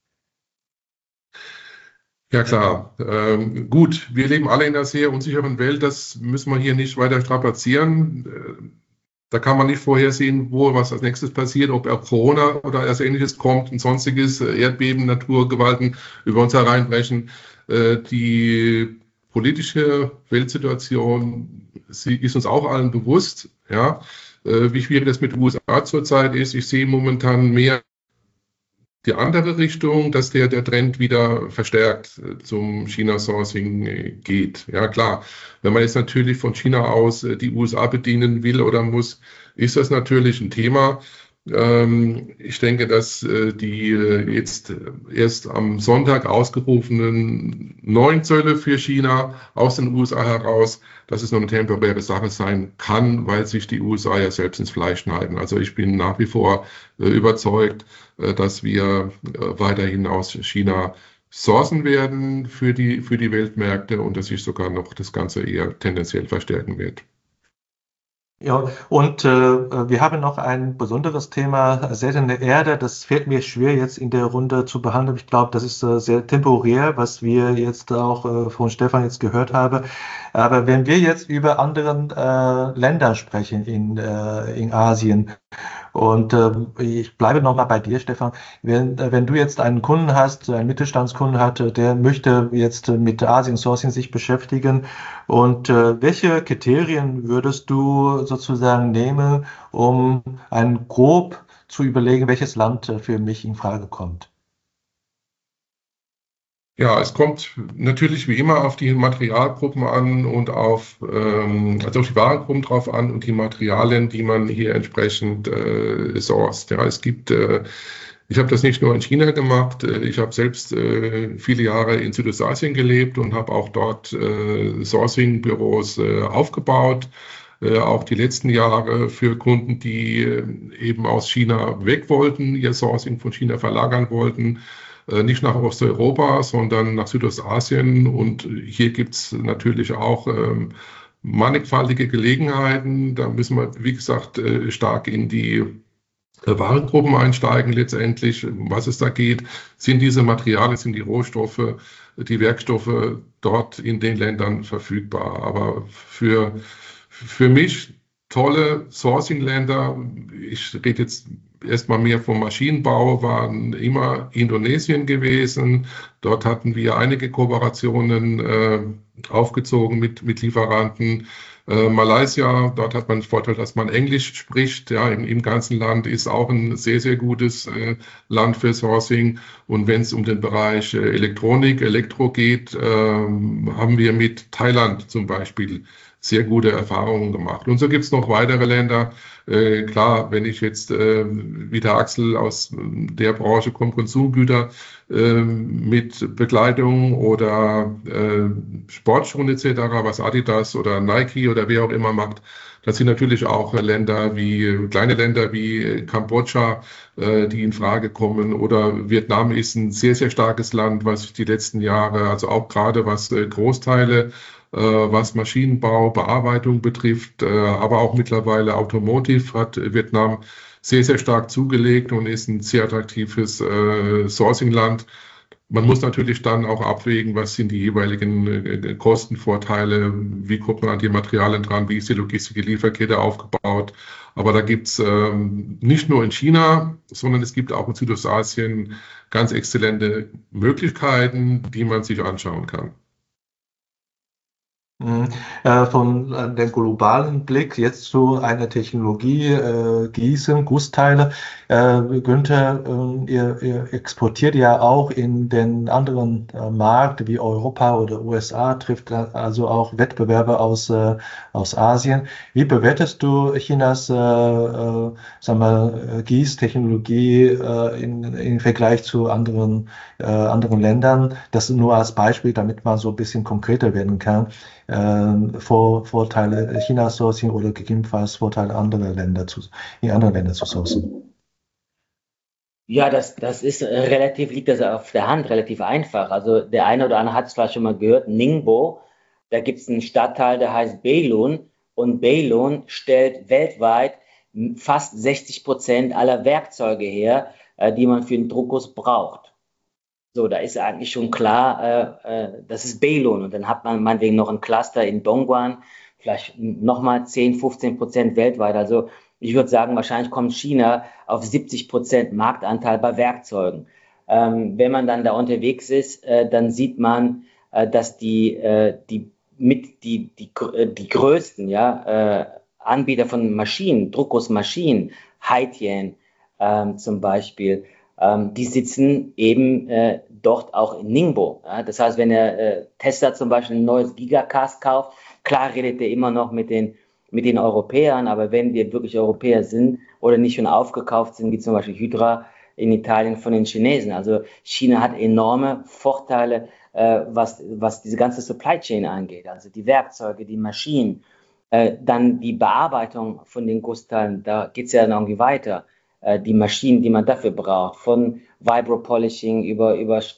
Ja klar, gut, wir leben alle in einer sehr unsicheren Welt, das müssen wir hier nicht weiter strapazieren. Da kann man nicht vorhersehen, was als nächstes passiert, ob Corona oder etwas Ähnliches kommt und sonstiges, Erdbeben, Naturgewalten über uns hereinbrechen. Die politische Weltsituation, sie ist uns auch allen bewusst, ja, wie schwierig das mit den USA zurzeit ist. Ich sehe momentan mehr die andere Richtung, dass der Trend wieder verstärkt zum China-Sourcing geht. Ja klar, wenn man jetzt natürlich von China aus die USA bedienen will oder muss, ist das natürlich ein Thema. Ich denke, dass die jetzt erst am Sonntag ausgerufenen neuen Zölle für China aus den USA heraus, dass es nur eine temporäre Sache sein kann, weil sich die USA ja selbst ins Fleisch schneiden. Also ich bin nach wie vor überzeugt, dass wir weiterhin aus China sourcen werden für die Weltmärkte und dass sich sogar noch das Ganze eher tendenziell verstärken wird. Ja, und wir haben noch ein besonderes Thema, seltene Erde. Das fällt mir schwer jetzt in der Runde zu behandeln. Ich glaube, das ist sehr temporär, was wir jetzt auch von Stefan jetzt gehört haben. Aber wenn wir jetzt über anderen Länder sprechen in Asien, und ich bleibe nochmal bei dir, Stefan. Wenn du jetzt einen Kunden hast, einen Mittelstandskunden hat, der möchte jetzt mit Asien-Sourcing sich beschäftigen, und welche Kriterien würdest du sozusagen nehmen, um grob zu überlegen, welches Land für mich in Frage kommt? Ja, es kommt natürlich wie immer auf die Materialgruppen an und also auf die Warengruppen drauf an und die Materialien, die man hier entsprechend sourced. Ja, es gibt, ich habe das nicht nur in China gemacht, ich habe selbst viele Jahre in Südostasien gelebt und habe auch dort Sourcing-Büros aufgebaut. Auch die letzten Jahre für Kunden, die eben aus China weg wollten, ihr Sourcing von China verlagern wollten. Nicht nach Osteuropa, sondern nach Südostasien. Und hier gibt's natürlich auch mannigfaltige Gelegenheiten. Da müssen wir, wie gesagt, stark in die Warengruppen einsteigen letztendlich. Was es da geht, sind diese Materialien, sind die Rohstoffe, die Werkstoffe dort in den Ländern verfügbar. Aber für mich tolle Sourcing-Länder, ich rede jetzt erstmal mehr vom Maschinenbau, waren immer Indonesien gewesen. Dort hatten wir einige Kooperationen aufgezogen mit Lieferanten. Malaysia, dort hat man den Vorteil, dass man Englisch spricht. Ja, im ganzen Land ist auch ein sehr, sehr gutes Land für Sourcing. Und wenn es um den Bereich Elektronik, Elektro geht, haben wir mit Thailand zum Beispiel sehr gute Erfahrungen gemacht. Und so gibt es noch weitere Länder. Klar, wenn ich jetzt wie der Axel aus der Branche Konsumgüter mit Bekleidung oder Sportschuhen etc., was Adidas oder Nike oder wer auch immer macht, das sind natürlich auch Länder kleine Länder wie Kambodscha, die in Frage kommen. Oder Vietnam ist ein sehr, sehr starkes Land, was die letzten Jahre, also auch gerade was Großteile, was Maschinenbau, Bearbeitung betrifft, aber auch mittlerweile Automotive hat Vietnam sehr, sehr stark zugelegt und ist ein sehr attraktives Sourcing-Land. Man muss natürlich dann auch abwägen, was sind die jeweiligen Kostenvorteile, wie kommt man an die Materialien dran, wie ist die Logistik, die Lieferkette aufgebaut. Aber da gibt es nicht nur in China, sondern es gibt auch in Südostasien ganz exzellente Möglichkeiten, die man sich anschauen kann. Von dem globalen Blick jetzt zu einer Technologie, Gießen, Gussteile. Günther, ihr exportiert ja auch in den anderen Markt wie Europa oder USA, trifft also auch Wettbewerber aus Asien. Wie bewertest du Chinas Gießtechnologie im Vergleich zu anderen Ländern? Das nur als Beispiel, damit man so ein bisschen konkreter werden kann. Vorteile China sourcing oder gegebenenfalls Vorteile in anderen Ländern zu sourcen? Ja, das ist liegt das auf der Hand, relativ einfach. Also der eine oder andere hat es vielleicht schon mal gehört, Ningbo, da gibt es einen Stadtteil, der heißt Beilun, und Beilun stellt weltweit fast 60% aller Werkzeuge her, die man für den Druckguss braucht. So, da ist eigentlich schon klar, das ist Beilun, und dann hat man meinetwegen noch ein Cluster in Dongguan, vielleicht nochmal 10-15% weltweit. Also ich würde sagen, wahrscheinlich kommt China auf 70% Marktanteil bei Werkzeugen. Wenn man dann da unterwegs ist, dann sieht man, dass die größten Anbieter von Maschinen, Druckgussmaschinen, Haitian zum Beispiel, die sitzen eben dort auch in Ningbo. Ja? Das heißt, wenn Tesla zum Beispiel ein neues Gigacast kauft, klar redet er immer noch mit den Europäern, aber wenn wir wirklich Europäer sind oder nicht schon aufgekauft sind, wie zum Beispiel Hydra in Italien von den Chinesen. Also China hat enorme Vorteile, was diese ganze Supply Chain angeht. Also die Werkzeuge, die Maschinen, dann die Bearbeitung von den Gussteilen, da geht es ja noch irgendwie weiter. Die Maschinen, die man dafür braucht, von Vibro-Polishing über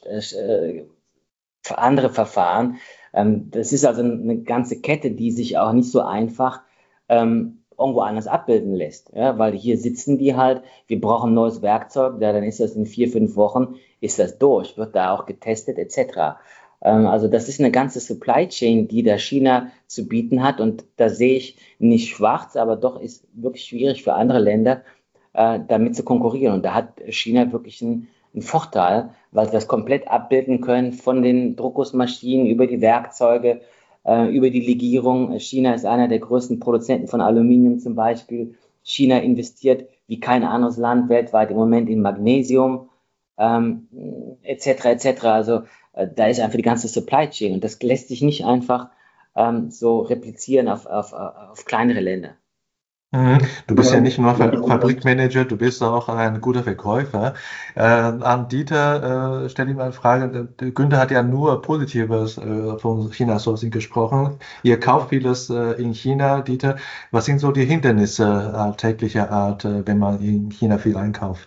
andere Verfahren. Das ist also eine ganze Kette, die sich auch nicht so einfach irgendwo anders abbilden lässt. Ja? Weil hier sitzen die halt, wir brauchen neues Werkzeug, dann ist das in 4-5 Wochen, ist das durch, wird da auch getestet etc. Also das ist eine ganze Supply Chain, die da China zu bieten hat, und da sehe ich nicht schwarz, aber doch ist wirklich schwierig für andere Länder, damit zu konkurrieren. Und da hat China wirklich einen Vorteil, weil sie das komplett abbilden können, von den Druckgussmaschinen über die Werkzeuge, über die Legierung. China ist einer der größten Produzenten von Aluminium zum Beispiel. China investiert wie kein anderes Land weltweit im Moment in Magnesium, etc. etc. Also da ist einfach die ganze Supply Chain, und das lässt sich nicht einfach so replizieren auf kleinere Länder. Du bist ja nicht nur Fabrikmanager, du bist auch ein guter Verkäufer. An Dieter stelle ich mal eine Frage. Günther hat ja nur Positives von China-Sourcing gesprochen. Ihr kauft vieles in China, Dieter. Was sind so die Hindernisse alltäglicher Art, wenn man in China viel einkauft?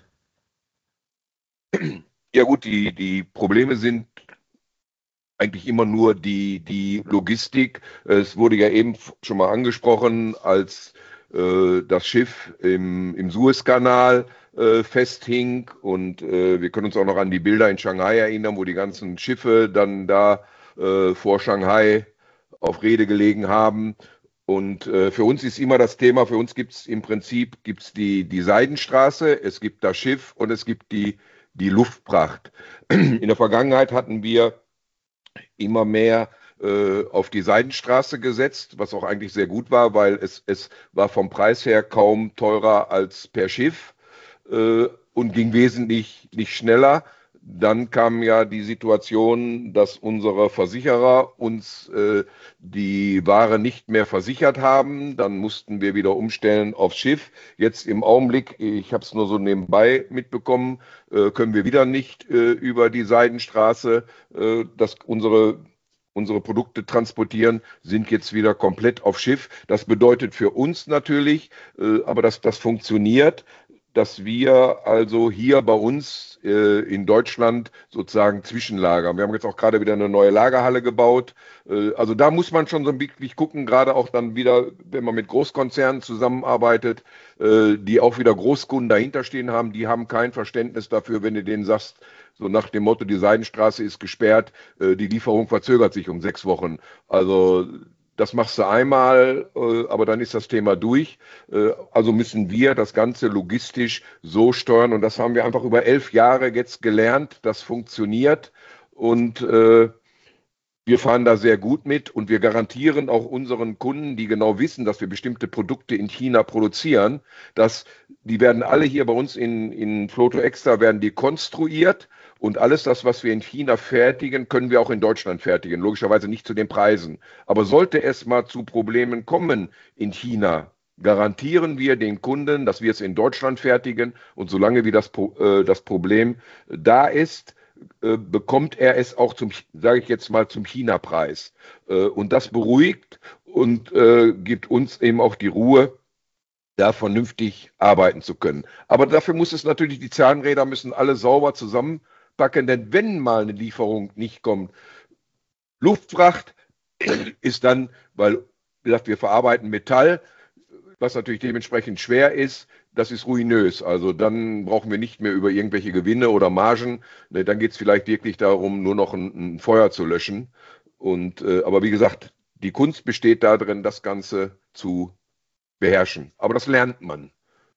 Ja gut, die Probleme sind eigentlich immer nur die Logistik. Es wurde ja eben schon mal angesprochen, als das Schiff im Suezkanal festhing, und wir können uns auch noch an die Bilder in Shanghai erinnern, wo die ganzen Schiffe dann da vor Shanghai auf Rede gelegen haben. Und für uns ist immer das Thema, für uns gibt es im Prinzip die Seidenstraße, es gibt das Schiff und es gibt die Luftfracht. In der Vergangenheit hatten wir immer mehr auf die Seidenstraße gesetzt, was auch eigentlich sehr gut war, weil es war vom Preis her kaum teurer als per Schiff und ging wesentlich nicht schneller. Dann kam ja die Situation, dass unsere Versicherer uns die Ware nicht mehr versichert haben. Dann mussten wir wieder umstellen aufs Schiff. Jetzt im Augenblick, ich habe es nur so nebenbei mitbekommen, können wir wieder nicht über die Seidenstraße unsere Produkte transportieren, sind jetzt wieder komplett auf Schiff. Das bedeutet für uns natürlich, aber das funktioniert, dass wir also hier bei uns in Deutschland sozusagen zwischenlagern. Wir haben jetzt auch gerade wieder eine neue Lagerhalle gebaut. Also da muss man schon so wirklich gucken, gerade auch dann wieder, wenn man mit Großkonzernen zusammenarbeitet, die auch wieder Großkunden dahinter stehen haben, die haben kein Verständnis dafür, wenn du denen sagst, so nach dem Motto, die Seidenstraße ist gesperrt, die Lieferung verzögert sich um 6 Wochen. Also das machst du einmal, aber dann ist das Thema durch. Also müssen wir das Ganze logistisch so steuern. Und das haben wir einfach über 11 Jahre jetzt gelernt. Das funktioniert. Und wir fahren da sehr gut mit. Und wir garantieren auch unseren Kunden, die genau wissen, dass wir bestimmte Produkte in China produzieren, dass die werden alle hier bei uns in Floto Extra werden die konstruiert. Und alles das, was wir in China fertigen, können wir auch in Deutschland fertigen. Logischerweise nicht zu den Preisen. Aber sollte es mal zu Problemen kommen in China, garantieren wir den Kunden, dass wir es in Deutschland fertigen. Und solange wie das Problem da ist, bekommt er es auch sage ich jetzt mal, zum China-Preis. Und das beruhigt und gibt uns eben auch die Ruhe, da vernünftig arbeiten zu können. Aber dafür muss es natürlich, die Zahnräder müssen alle sauber zusammenpacken, denn wenn mal eine Lieferung nicht kommt, Luftfracht ist dann, weil, wie gesagt, wir verarbeiten Metall, was natürlich dementsprechend schwer ist, das ist ruinös. Also dann brauchen wir nicht mehr über irgendwelche Gewinne oder Margen. Dann geht es vielleicht wirklich darum, nur noch ein Feuer zu löschen. Aber wie gesagt, die Kunst besteht darin, das Ganze zu beherrschen. Aber das lernt man.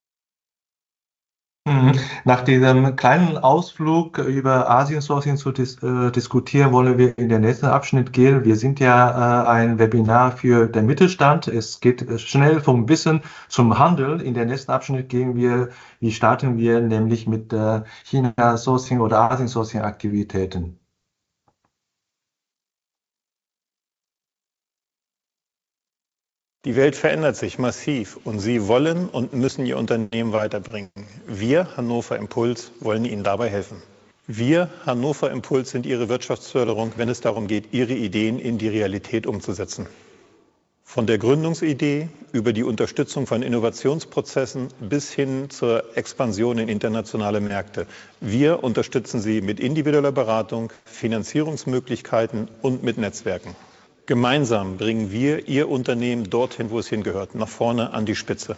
Nach diesem kleinen Ausflug über Asien-Sourcing zu diskutieren, wollen wir in den nächsten Abschnitt gehen. Wir sind ja ein Webinar für den Mittelstand. Es geht schnell vom Wissen zum Handel. In den nächsten Abschnitt starten wir nämlich mit China-Sourcing oder Asien-Sourcing-Aktivitäten. Die Welt verändert sich massiv und Sie wollen und müssen Ihr Unternehmen weiterbringen. Wir, Hannover Impuls, wollen Ihnen dabei helfen. Wir, Hannover Impuls, sind Ihre Wirtschaftsförderung, wenn es darum geht, Ihre Ideen in die Realität umzusetzen. Von der Gründungsidee über die Unterstützung von Innovationsprozessen bis hin zur Expansion in internationale Märkte. Wir unterstützen Sie mit individueller Beratung, Finanzierungsmöglichkeiten und mit Netzwerken. Gemeinsam bringen wir Ihr Unternehmen dorthin, wo es hingehört, nach vorne an die Spitze.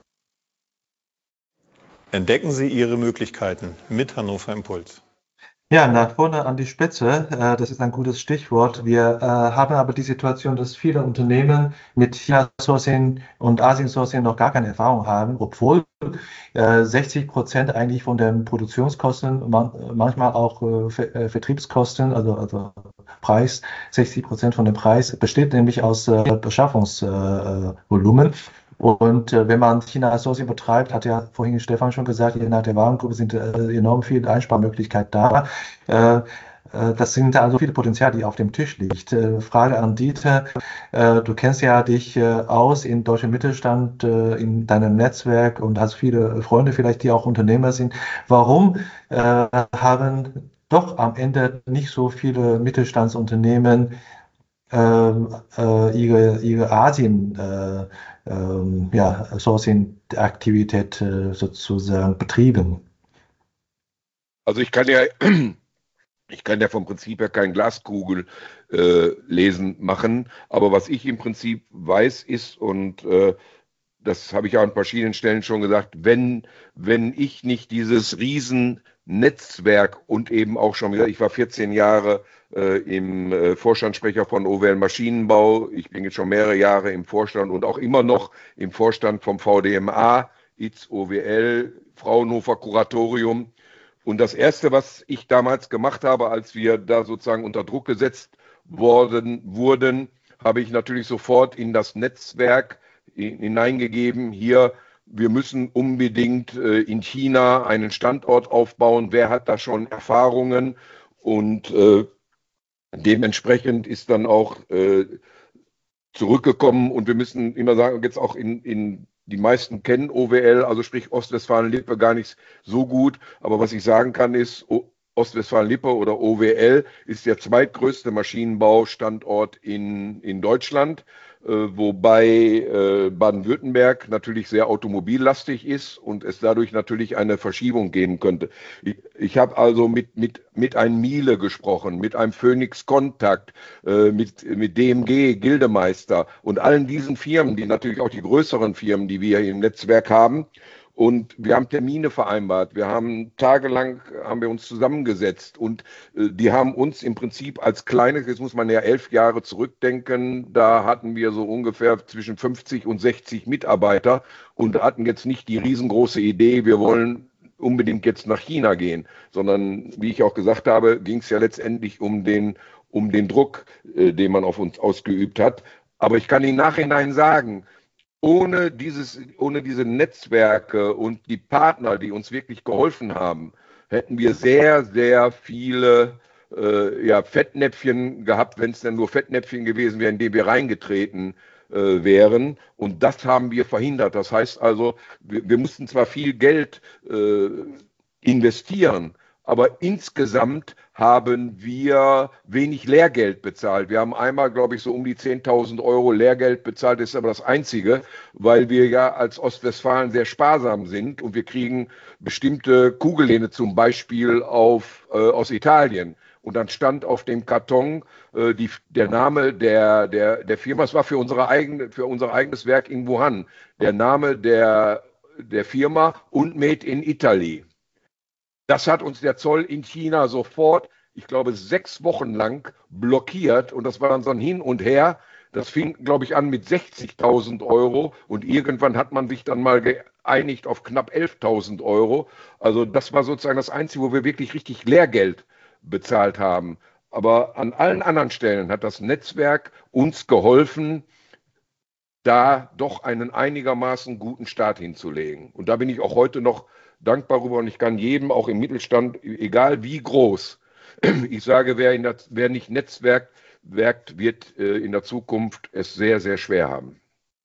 Entdecken Sie Ihre Möglichkeiten mit Hannover Impuls. Ja, nach vorne an die Spitze, das ist ein gutes Stichwort. Wir haben aber die Situation, dass viele Unternehmen mit China-Sourcing und Asien-Sourcing noch gar keine Erfahrung haben, obwohl 60% eigentlich von den Produktionskosten, manchmal auch Vertriebskosten, also Preis, 60% von dem Preis besteht nämlich aus Beschaffungsvolumen. Und wenn man China-Sourcing betreibt, hat ja vorhin Stefan schon gesagt, je nach der Warengruppe sind enorm viele Einsparmöglichkeiten da. Das sind also viele Potenziale, die auf dem Tisch liegt. Frage an Dieter, du kennst ja dich aus im deutschen Mittelstand, in deinem Netzwerk und hast viele Freunde vielleicht, die auch Unternehmer sind. Warum haben doch am Ende nicht so viele Mittelstandsunternehmen ihre Asien Sourcing-Aktivität sozusagen betrieben? Also ich kann ja vom Prinzip her kein Glaskugel lesen machen, aber was ich im Prinzip weiß ist, und das habe ich auch an verschiedenen Stellen schon gesagt, wenn ich nicht dieses riesen Netzwerk und eben auch schon wieder, ich war 14 Jahre im Vorstandssprecher von OWL Maschinenbau. Ich bin jetzt schon mehrere Jahre im Vorstand und auch immer noch im Vorstand vom VDMA, ITS OWL, Fraunhofer Kuratorium. Und das Erste, was ich damals gemacht habe, als wir da sozusagen unter Druck gesetzt wurden, habe ich natürlich sofort in das Netzwerk hineingegeben, hier, wir müssen unbedingt in China einen Standort aufbauen. Wer hat da schon Erfahrungen? Und dementsprechend ist dann auch zurückgekommen und wir müssen immer sagen, jetzt auch in die meisten kennen OWL, also sprich Ostwestfalen-Lippe gar nicht so gut. Aber was ich sagen kann ist, Ostwestfalen-Lippe oder OWL ist der zweitgrößte Maschinenbaustandort in Deutschland, wobei Baden-Württemberg natürlich sehr automobillastig ist und es dadurch natürlich eine Verschiebung geben könnte. Ich habe also mit einem Miele gesprochen, mit einem Phoenix Kontakt, mit DMG, Gildemeister und allen diesen Firmen, die natürlich auch die größeren Firmen, die wir hier im Netzwerk haben. Und wir haben Termine vereinbart. Wir haben tagelang uns zusammengesetzt und die haben uns im Prinzip als kleines, jetzt muss man ja 11 Jahre zurückdenken, da hatten wir so ungefähr zwischen 50 und 60 Mitarbeiter und hatten jetzt nicht die riesengroße Idee, wir wollen unbedingt jetzt nach China gehen, sondern wie ich auch gesagt habe, ging es ja letztendlich um den Druck, den man auf uns ausgeübt hat. Aber ich kann im Nachhinein sagen, ohne diese Netzwerke und die Partner, die uns wirklich geholfen haben, hätten wir sehr, sehr viele Fettnäpfchen gehabt, wenn es denn nur Fettnäpfchen gewesen wären, in die wir reingetreten wären. Und das haben wir verhindert. Das heißt also, wir mussten zwar viel Geld investieren, aber insgesamt haben wir wenig Lehrgeld bezahlt. Wir haben einmal, glaube ich, so um die 10.000 Euro Lehrgeld bezahlt. Das ist aber das Einzige, weil wir ja als Ostwestfalen sehr sparsam sind und wir kriegen bestimmte Kugellehne zum Beispiel aus Italien. Und dann stand auf dem Karton der Name der Firma, es war für unser eigenes Werk in Wuhan, der Name der Firma und Made in Italy. Das hat uns der Zoll in China sofort, ich glaube, 6 Wochen lang blockiert und das war dann so ein Hin und Her. Das fing, glaube ich, an mit 60.000 Euro und irgendwann hat man sich dann mal geeinigt auf knapp 11.000 Euro. Also das war sozusagen das Einzige, wo wir wirklich richtig Lehrgeld bezahlt haben. Aber an allen anderen Stellen hat das Netzwerk uns geholfen, da doch einen einigermaßen guten Start hinzulegen. Und da bin ich auch heute noch dankbar darüber und ich kann jedem, auch im Mittelstand, egal wie groß, ich sage, wer nicht netzwerkt, wird in der Zukunft es sehr, sehr schwer haben.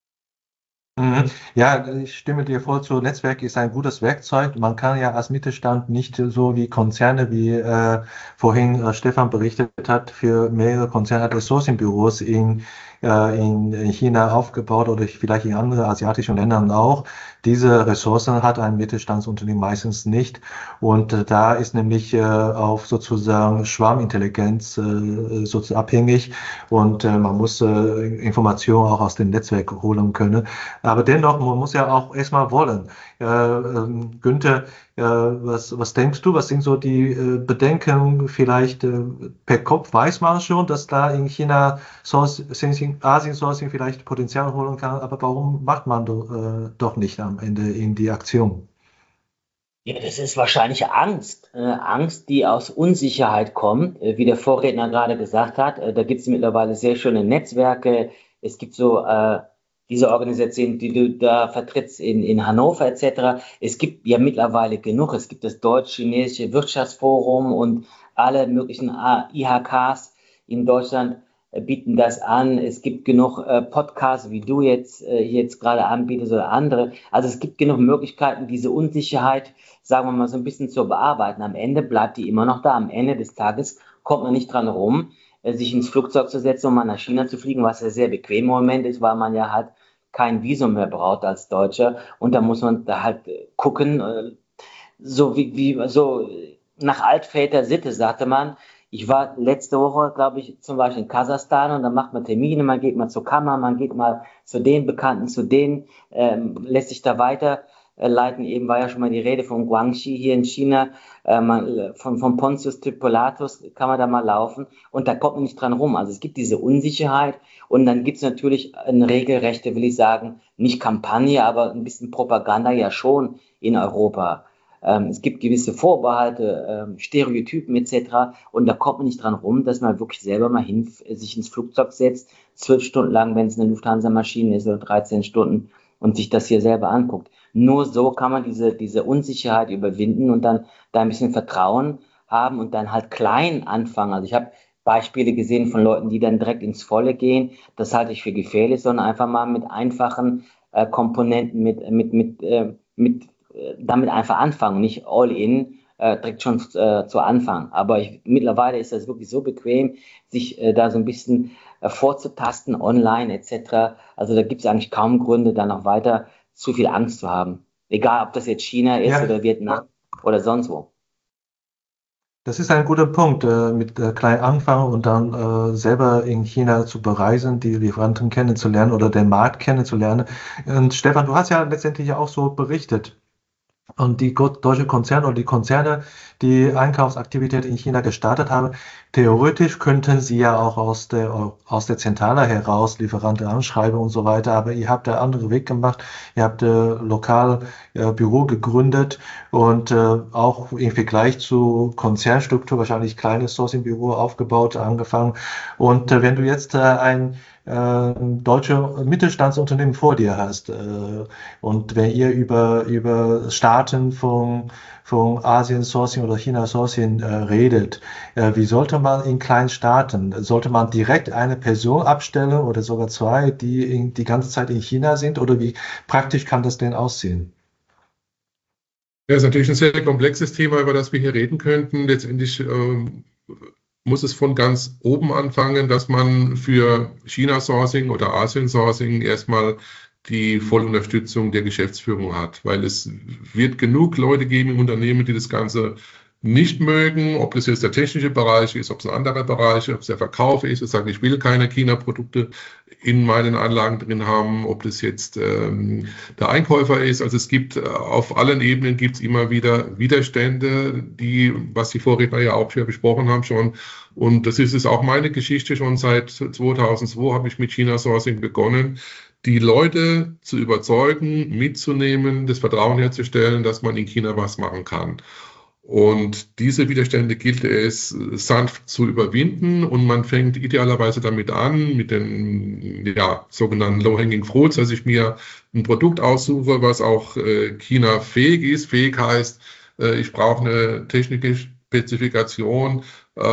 Ja, ich stimme dir voll zu. Netzwerk ist ein gutes Werkzeug. Man kann ja als Mittelstand nicht so wie Konzerne, wie vorhin Stefan berichtet hat, für mehrere Konzerne hat Ressourcenbüros in China aufgebaut oder vielleicht in anderen asiatischen Ländern auch. Diese Ressourcen hat ein Mittelstandsunternehmen meistens nicht. Und da ist nämlich auf sozusagen Schwarmintelligenz sozusagen abhängig und man muss Informationen auch aus dem Netzwerk holen können. Aber dennoch, man muss ja auch erstmal wollen. Günther, was denkst du? Was sind so die Bedenken? Vielleicht per Kopf weiß man schon, dass da in China Asien-Sourcing vielleicht Potenzial holen kann. Aber warum macht man doch nicht am Ende in die Aktion? Ja, das ist wahrscheinlich Angst. Angst, die aus Unsicherheit kommt, wie der Vorredner gerade gesagt hat. Da gibt es mittlerweile sehr schöne Netzwerke. Es gibt so diese Organisation, die du da vertrittst in Hannover etc. Es gibt ja mittlerweile genug. Es gibt das Deutsch-Chinesische Wirtschaftsforum und alle möglichen IHKs in Deutschland bieten das an. Es gibt genug Podcasts, wie du jetzt gerade anbietest oder andere. Also es gibt genug Möglichkeiten, diese Unsicherheit, sagen wir mal, so ein bisschen zu bearbeiten. Am Ende bleibt die immer noch da. Am Ende des Tages kommt man nicht dran rum, sich ins Flugzeug zu setzen und mal nach China zu fliegen, was ja sehr bequem im Moment ist, weil man ja halt kein Visum mehr braucht als Deutscher. Und da muss man da halt gucken, so so nach altväter Sitte, sagte man. Ich war letzte Woche, glaube ich, zum Beispiel in Kasachstan und dann macht man Termine, man geht mal zur Kammer, man geht mal zu den Bekannten, zu denen, lässt sich da weiter leiten. Eben war ja schon mal die Rede von Guangxi hier in China. Von Pontius til Pilatus kann man da mal laufen und da kommt man nicht dran rum. Also es gibt diese Unsicherheit und dann gibt es natürlich eine regelrechte, will ich sagen, nicht Kampagne, aber ein bisschen Propaganda ja schon in Europa. Es gibt gewisse Vorbehalte, Stereotypen etc. Und da kommt man nicht dran rum, dass man wirklich selber mal sich ins Flugzeug setzt, 12 Stunden lang, wenn es eine Lufthansa-Maschine ist, oder 13 Stunden und sich das hier selber anguckt. Nur so kann man diese Unsicherheit überwinden und dann da ein bisschen Vertrauen haben und dann halt klein anfangen. Also ich habe Beispiele gesehen von Leuten, die dann direkt ins Volle gehen. Das halte ich für gefährlich, sondern einfach mal mit einfachen Komponenten, damit einfach anfangen, nicht all in, direkt schon zu Anfang. Aber mittlerweile ist das wirklich so bequem, sich da so ein bisschen vorzutasten, online etc. Also da gibt es eigentlich kaum Gründe, dann noch weiter zu viel Angst zu haben. Egal, ob das jetzt China ist oder Vietnam oder sonst wo. Das ist ein guter Punkt, mit klein anfangen und dann selber in China zu bereisen, die Lieferanten kennenzulernen oder den Markt kennenzulernen. Und Stefan, du hast ja letztendlich auch so berichtet. Und die deutsche Konzerne oder die Konzerne, die Einkaufsaktivität in China gestartet haben, theoretisch könnten sie ja auch aus der Zentrale heraus Lieferanten anschreiben und so weiter. Aber ihr habt da andere Weg gemacht. Ihr habt lokal Büro gegründet und auch im Vergleich zu Konzernstruktur wahrscheinlich kleines Sourcing-Büro aufgebaut, angefangen. Und wenn du jetzt ein deutsche Mittelstandsunternehmen vor dir hast und wenn ihr über Staaten von Asien Sourcing oder China Sourcing redet, wie sollte man in kleinen starten? Sollte man direkt eine Person abstellen oder sogar zwei, die die ganze Zeit in China sind, oder wie praktisch kann das denn aussehen? Ja, ist natürlich ein sehr komplexes Thema, über das wir hier reden könnten. Letztendlich muss es von ganz oben anfangen, dass man für China-Sourcing oder Asien-Sourcing erstmal die Vollunterstützung der Geschäftsführung hat, weil es wird genug Leute geben im Unternehmen, die das Ganze nicht mögen, ob das jetzt der technische Bereich ist, ob es ein anderer Bereich ist, ob es der Verkauf ist, sagen, ich will keine China-Produkte in meinen Anlagen drin haben, ob das jetzt der Einkäufer ist. Also es gibt auf allen Ebenen gibt's immer wieder Widerstände, was die Vorredner ja auch schon besprochen haben schon. Und das ist es auch meine Geschichte. Schon seit 2002 habe ich mit China-Sourcing begonnen, die Leute zu überzeugen, mitzunehmen, das Vertrauen herzustellen, dass man in China was machen kann. Und diese Widerstände gilt es sanft zu überwinden und man fängt idealerweise damit an, mit den sogenannten Low-Hanging Fruits, dass ich mir ein Produkt aussuche, was auch China fähig ist. Fähig heißt, ich brauche eine technische Spezifikation,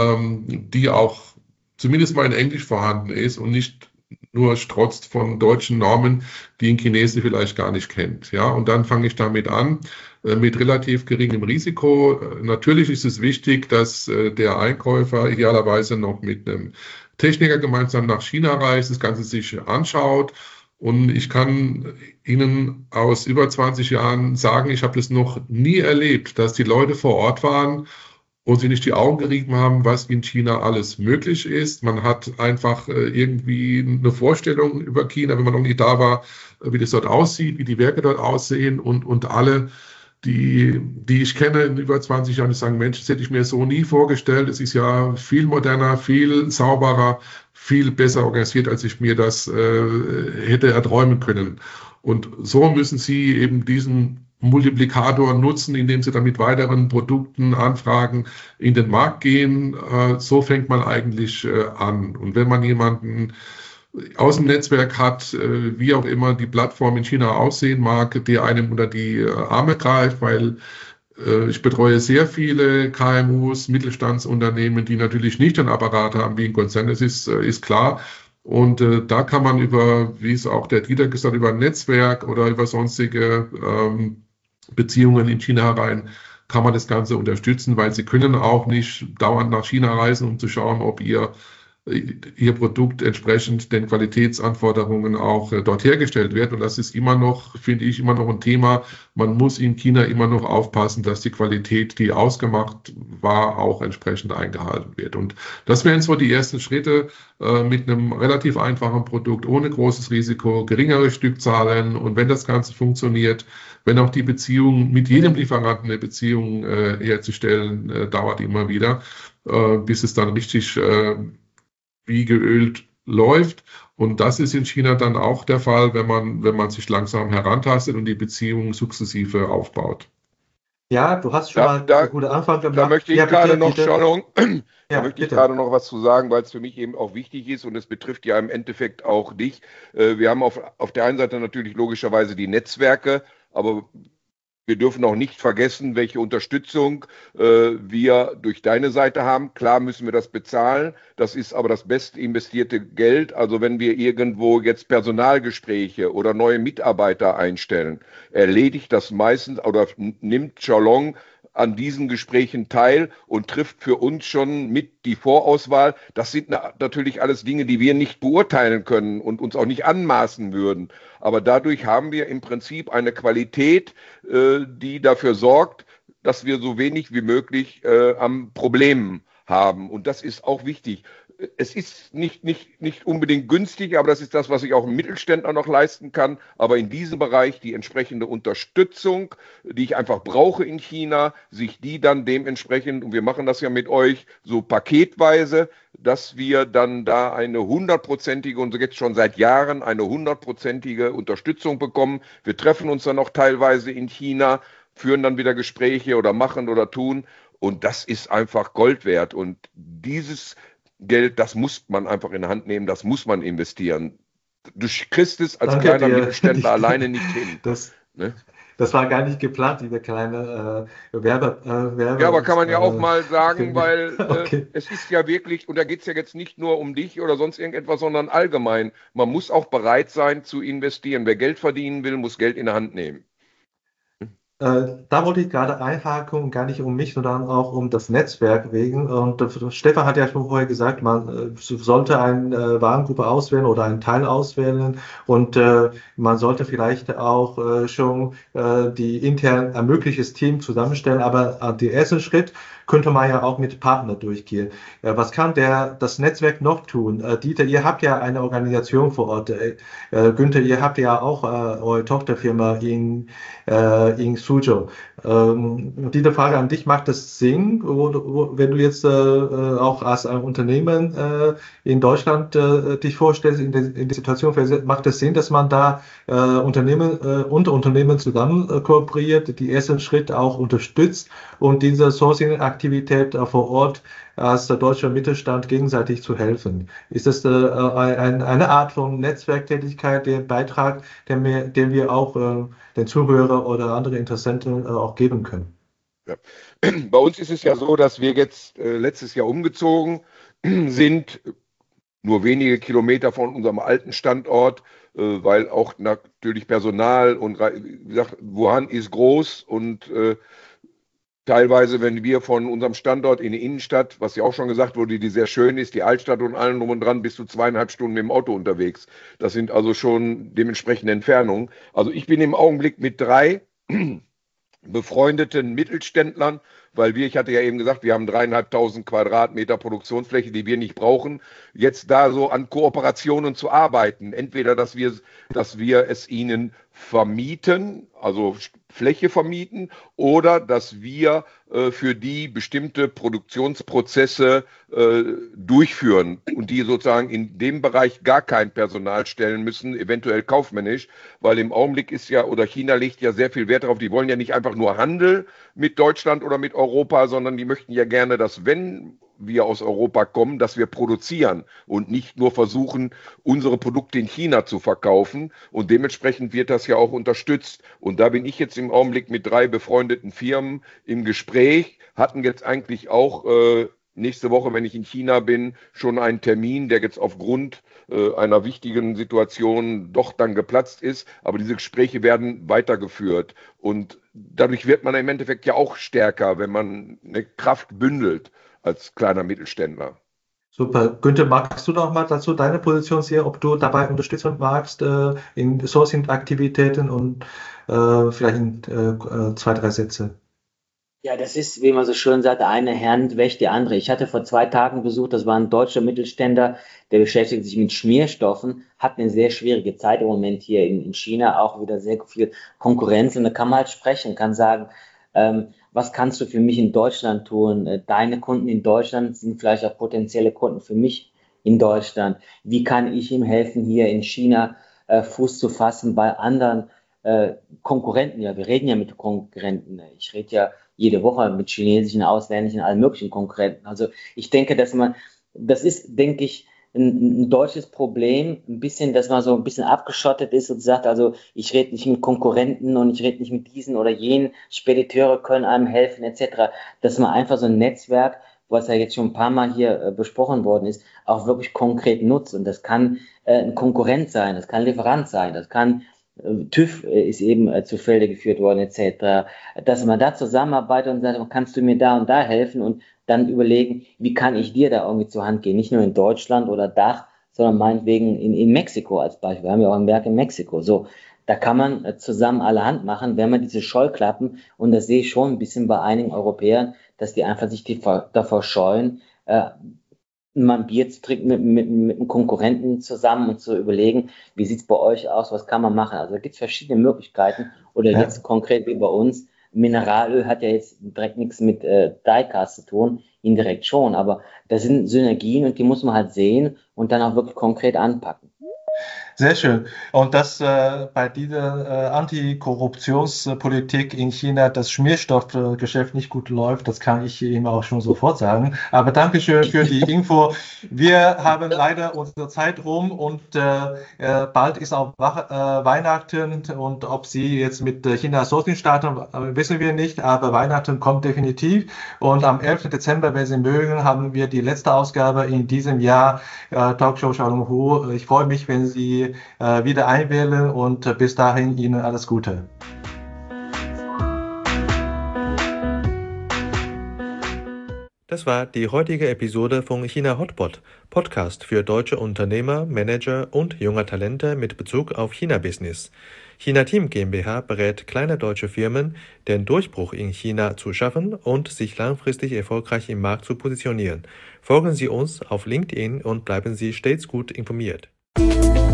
die auch zumindest mal in Englisch vorhanden ist und nicht nur strotzt von deutschen Normen, die ein Chinese vielleicht gar nicht kennt. Ja, und dann fange ich damit an, mit relativ geringem Risiko. Natürlich ist es wichtig, dass der Einkäufer idealerweise noch mit einem Techniker gemeinsam nach China reist, das Ganze sich anschaut. Und ich kann Ihnen aus über 20 Jahren sagen, ich habe das noch nie erlebt, dass die Leute vor Ort waren und sie nicht die Augen gerieben haben, was in China alles möglich ist. Man hat einfach irgendwie eine Vorstellung über China, wenn man noch nie da war, wie das dort aussieht, wie die Werke dort aussehen und alle, die ich kenne in über 20 Jahren, die sagen, Mensch, das hätte ich mir so nie vorgestellt. Es ist ja viel moderner, viel sauberer, viel besser organisiert, als ich mir das hätte erträumen können. Und so müssen Sie eben diesen Multiplikator nutzen, indem Sie dann mit weiteren Produkten, Anfragen in den Markt gehen. So fängt man eigentlich an. Und wenn man jemanden aus dem Netzwerk hat, wie auch immer die Plattform in China aussehen mag, der einem unter die Arme greift, weil ich betreue sehr viele KMUs, Mittelstandsunternehmen, die natürlich nicht einen Apparat haben wie ein Konzern, das ist klar. Und da kann man über, wie es auch der Dieter gesagt hat, über ein Netzwerk oder über sonstige Beziehungen in China herein, kann man das Ganze unterstützen, weil sie können auch nicht dauernd nach China reisen, um zu schauen, ob ihr ihr Produkt entsprechend den Qualitätsanforderungen auch dort hergestellt wird. Und das ist immer noch, finde ich, immer noch ein Thema. Man muss in China immer noch aufpassen, dass die Qualität, die ausgemacht war, auch entsprechend eingehalten wird. Und das wären so die ersten Schritte mit einem relativ einfachen Produkt, ohne großes Risiko, geringere Stückzahlen. Und wenn das Ganze funktioniert, wenn auch die Beziehung mit jedem Lieferanten eine Beziehung herzustellen, dauert immer wieder, bis es dann richtig wie geölt läuft. Und das ist in China dann auch der Fall, wenn man sich langsam herantastet und die Beziehung sukzessive aufbaut. Ja, du hast schon mal einen guten Anfang gemacht. Da möchte ich Ja, gerade bitte, noch, bitte. Entschuldigung, Ja, da möchte ich bitte. gerade noch was zu sagen, weil es für mich eben auch wichtig ist und es betrifft ja im Endeffekt auch dich. Wir haben auf der einen Seite natürlich logischerweise die Netzwerke, aber wir dürfen auch nicht vergessen, welche Unterstützung wir durch deine Seite haben. Klar müssen wir das bezahlen. Das ist aber das best investierte Geld. Also wenn wir irgendwo jetzt Personalgespräche oder neue Mitarbeiter einstellen, erledigt das meistens oder nimmt Xiaolong an diesen Gesprächen teil und trifft für uns schon mit die Vorauswahl. Das sind natürlich alles Dinge, die wir nicht beurteilen können und uns auch nicht anmaßen würden. Aber dadurch haben wir im Prinzip eine Qualität, die dafür sorgt, dass wir so wenig wie möglich am Problem haben. Und das ist auch wichtig. Es ist nicht unbedingt günstig, aber das ist das, was sich auch ein Mittelständler noch leisten kann. Aber in diesem Bereich die entsprechende Unterstützung, die ich einfach brauche in China, sich die dann dementsprechend, und wir machen das ja mit euch so paketweise, dass wir dann da eine 100%ige und jetzt schon seit Jahren eine 100%ige Unterstützung bekommen. Wir treffen uns dann auch teilweise in China, führen dann wieder Gespräche oder machen oder tun. Und das ist einfach Gold wert. Und dieses Geld, das muss man einfach in die Hand nehmen, das muss man investieren. Du kriegst es als Danke kleiner dir. Mittelständler alleine nicht hin. Ne? Das war gar nicht geplant, diese kleine Werbe. Ja, aber kann man ja auch mal sagen, Film. weil Okay. es ist ja wirklich, und da geht es ja jetzt nicht nur um dich oder sonst irgendetwas, sondern allgemein. Man muss auch bereit sein zu investieren. Wer Geld verdienen will, muss Geld in die Hand nehmen. Da wollte ich gerade einhaken, gar nicht um mich, sondern auch um das Netzwerk wegen. Und Stefan hat ja schon vorher gesagt, man sollte eine Warengruppe auswählen oder einen Teil auswählen und man sollte vielleicht auch schon die intern ein mögliches Team zusammenstellen. Aber der erste Schritt könnte man ja auch mit Partner durchgehen. Was kann das Netzwerk noch tun? Dieter, ihr habt ja eine Organisation vor Ort. Günther, ihr habt ja auch eure Tochterfirma in Suzhou. Diese Frage an dich, macht es Sinn, wenn du jetzt auch als ein Unternehmen in Deutschland dich vorstellst, in die Situation, macht es Sinn, dass man da Unternehmen zusammen kooperiert, die ersten Schritt auch unterstützt und diese Sourcing-Aktivität vor Ort als der deutsche Mittelstand gegenseitig zu helfen? Ist das eine Art von Netzwerktätigkeit, der Beitrag, den wir auch den Zuhörer oder andere Interessenten auch geben können? Ja. Bei uns ist es ja so, dass wir jetzt letztes Jahr umgezogen sind, nur wenige Kilometer von unserem alten Standort, weil auch natürlich Personal und wie gesagt, Wuhan ist groß und teilweise, wenn wir von unserem Standort in die Innenstadt, was ja auch schon gesagt wurde, die sehr schön ist, die Altstadt und allem drum und dran, bist du 2,5 Stunden mit dem Auto unterwegs. Das sind also schon dementsprechende Entfernungen. Also ich bin im Augenblick mit 3 befreundeten Mittelständlern, weil ich hatte ja eben gesagt, wir haben 3.500 Quadratmeter Produktionsfläche, die wir nicht brauchen, jetzt da so an Kooperationen zu arbeiten. Entweder, dass wir es ihnen vermieten, also Fläche vermieten, oder dass wir für die bestimmte Produktionsprozesse durchführen und die sozusagen in dem Bereich gar kein Personal stellen müssen, eventuell kaufmännisch, weil im Augenblick ist ja, oder China legt ja sehr viel Wert darauf, die wollen ja nicht einfach nur Handel mit Deutschland oder mit Europa, sondern die möchten ja gerne, dass wenn wir aus Europa kommen, dass wir produzieren und nicht nur versuchen, unsere Produkte in China zu verkaufen. Und dementsprechend wird das ja auch unterstützt. Und da bin ich jetzt im Augenblick mit 3 befreundeten Firmen im Gespräch, hatten jetzt eigentlich auch nächste Woche, wenn ich in China bin, schon einen Termin, der jetzt aufgrund einer wichtigen Situation doch dann geplatzt ist. Aber diese Gespräche werden weitergeführt. Und dadurch wird man im Endeffekt ja auch stärker, wenn man eine Kraft bündelt als kleiner Mittelständler. Super. Günther, magst du noch mal dazu deine Position sehen, ob du dabei Unterstützung magst in Sourcing-Aktivitäten und vielleicht in 2, 3 Sätze? Ja, das ist, wie man so schön sagt, eine Hand wäscht die andere. Ich hatte vor 2 Tagen besucht, das war ein deutscher Mittelständler, der beschäftigt sich mit Schmierstoffen, hat eine sehr schwierige Zeit im Moment hier in China, auch wieder sehr viel Konkurrenz. Und da kann man halt sprechen, kann sagen, was kannst du für mich in Deutschland tun? Deine Kunden in Deutschland sind vielleicht auch potenzielle Kunden für mich in Deutschland. Wie kann ich ihm helfen, hier in China Fuß zu fassen bei anderen Konkurrenten? Ja, wir reden ja mit Konkurrenten. Ich rede ja jede Woche mit chinesischen, ausländischen, allen möglichen Konkurrenten. Also ich denke, das ist, denke ich, ein deutsches Problem, ein bisschen, dass man so ein bisschen abgeschottet ist und sagt, also ich rede nicht mit Konkurrenten und ich rede nicht mit diesen oder jenen, Spediteure können einem helfen etc., dass man einfach so ein Netzwerk, was ja jetzt schon ein paar Mal hier besprochen worden ist, auch wirklich konkret nutzt. Und das kann ein Konkurrent sein, das kann Lieferant sein, das kann TÜV ist eben zu Felde geführt worden etc., dass man da zusammenarbeitet und sagt, kannst du mir da und da helfen und dann überlegen, wie kann ich dir da irgendwie zur Hand gehen, nicht nur in Deutschland oder Dach, sondern meinetwegen in Mexiko als Beispiel. Wir haben ja auch ein Werk in Mexiko. So, da kann man zusammen alle Hand machen, wenn man diese Scheuklappen, und das sehe ich schon ein bisschen bei einigen Europäern, dass die einfach sich davor scheuen, mal ein Bier zu trinken mit einem Konkurrenten zusammen und zu überlegen, wie sieht's bei euch aus, was kann man machen. Also da gibt's verschiedene Möglichkeiten. Oder jetzt konkret wie bei uns, Mineralöl hat ja jetzt direkt nichts mit Diecast zu tun, indirekt schon, aber da sind Synergien und die muss man halt sehen und dann auch wirklich konkret anpacken. Sehr schön. Und dass bei dieser Antikorruptionspolitik in China das Schmierstoffgeschäft nicht gut läuft, das kann ich ihm auch schon sofort sagen. Aber Dankeschön für die Info. Wir haben leider unsere Zeit rum und bald ist auch Weihnachten, und ob Sie jetzt mit China Sourcing starten, wissen wir nicht, aber Weihnachten kommt definitiv. Und am 11. Dezember, wenn Sie mögen, haben wir die letzte Ausgabe in diesem Jahr Talkshow Xiaolongu. Ich freue mich, wenn Sie wieder einwählen, und bis dahin Ihnen alles Gute. Das war die heutige Episode von China Hotpot, Podcast für deutsche Unternehmer, Manager und junge Talente mit Bezug auf China-Business. China Team GmbH berät kleine deutsche Firmen, den Durchbruch in China zu schaffen und sich langfristig erfolgreich im Markt zu positionieren. Folgen Sie uns auf LinkedIn und bleiben Sie stets gut informiert.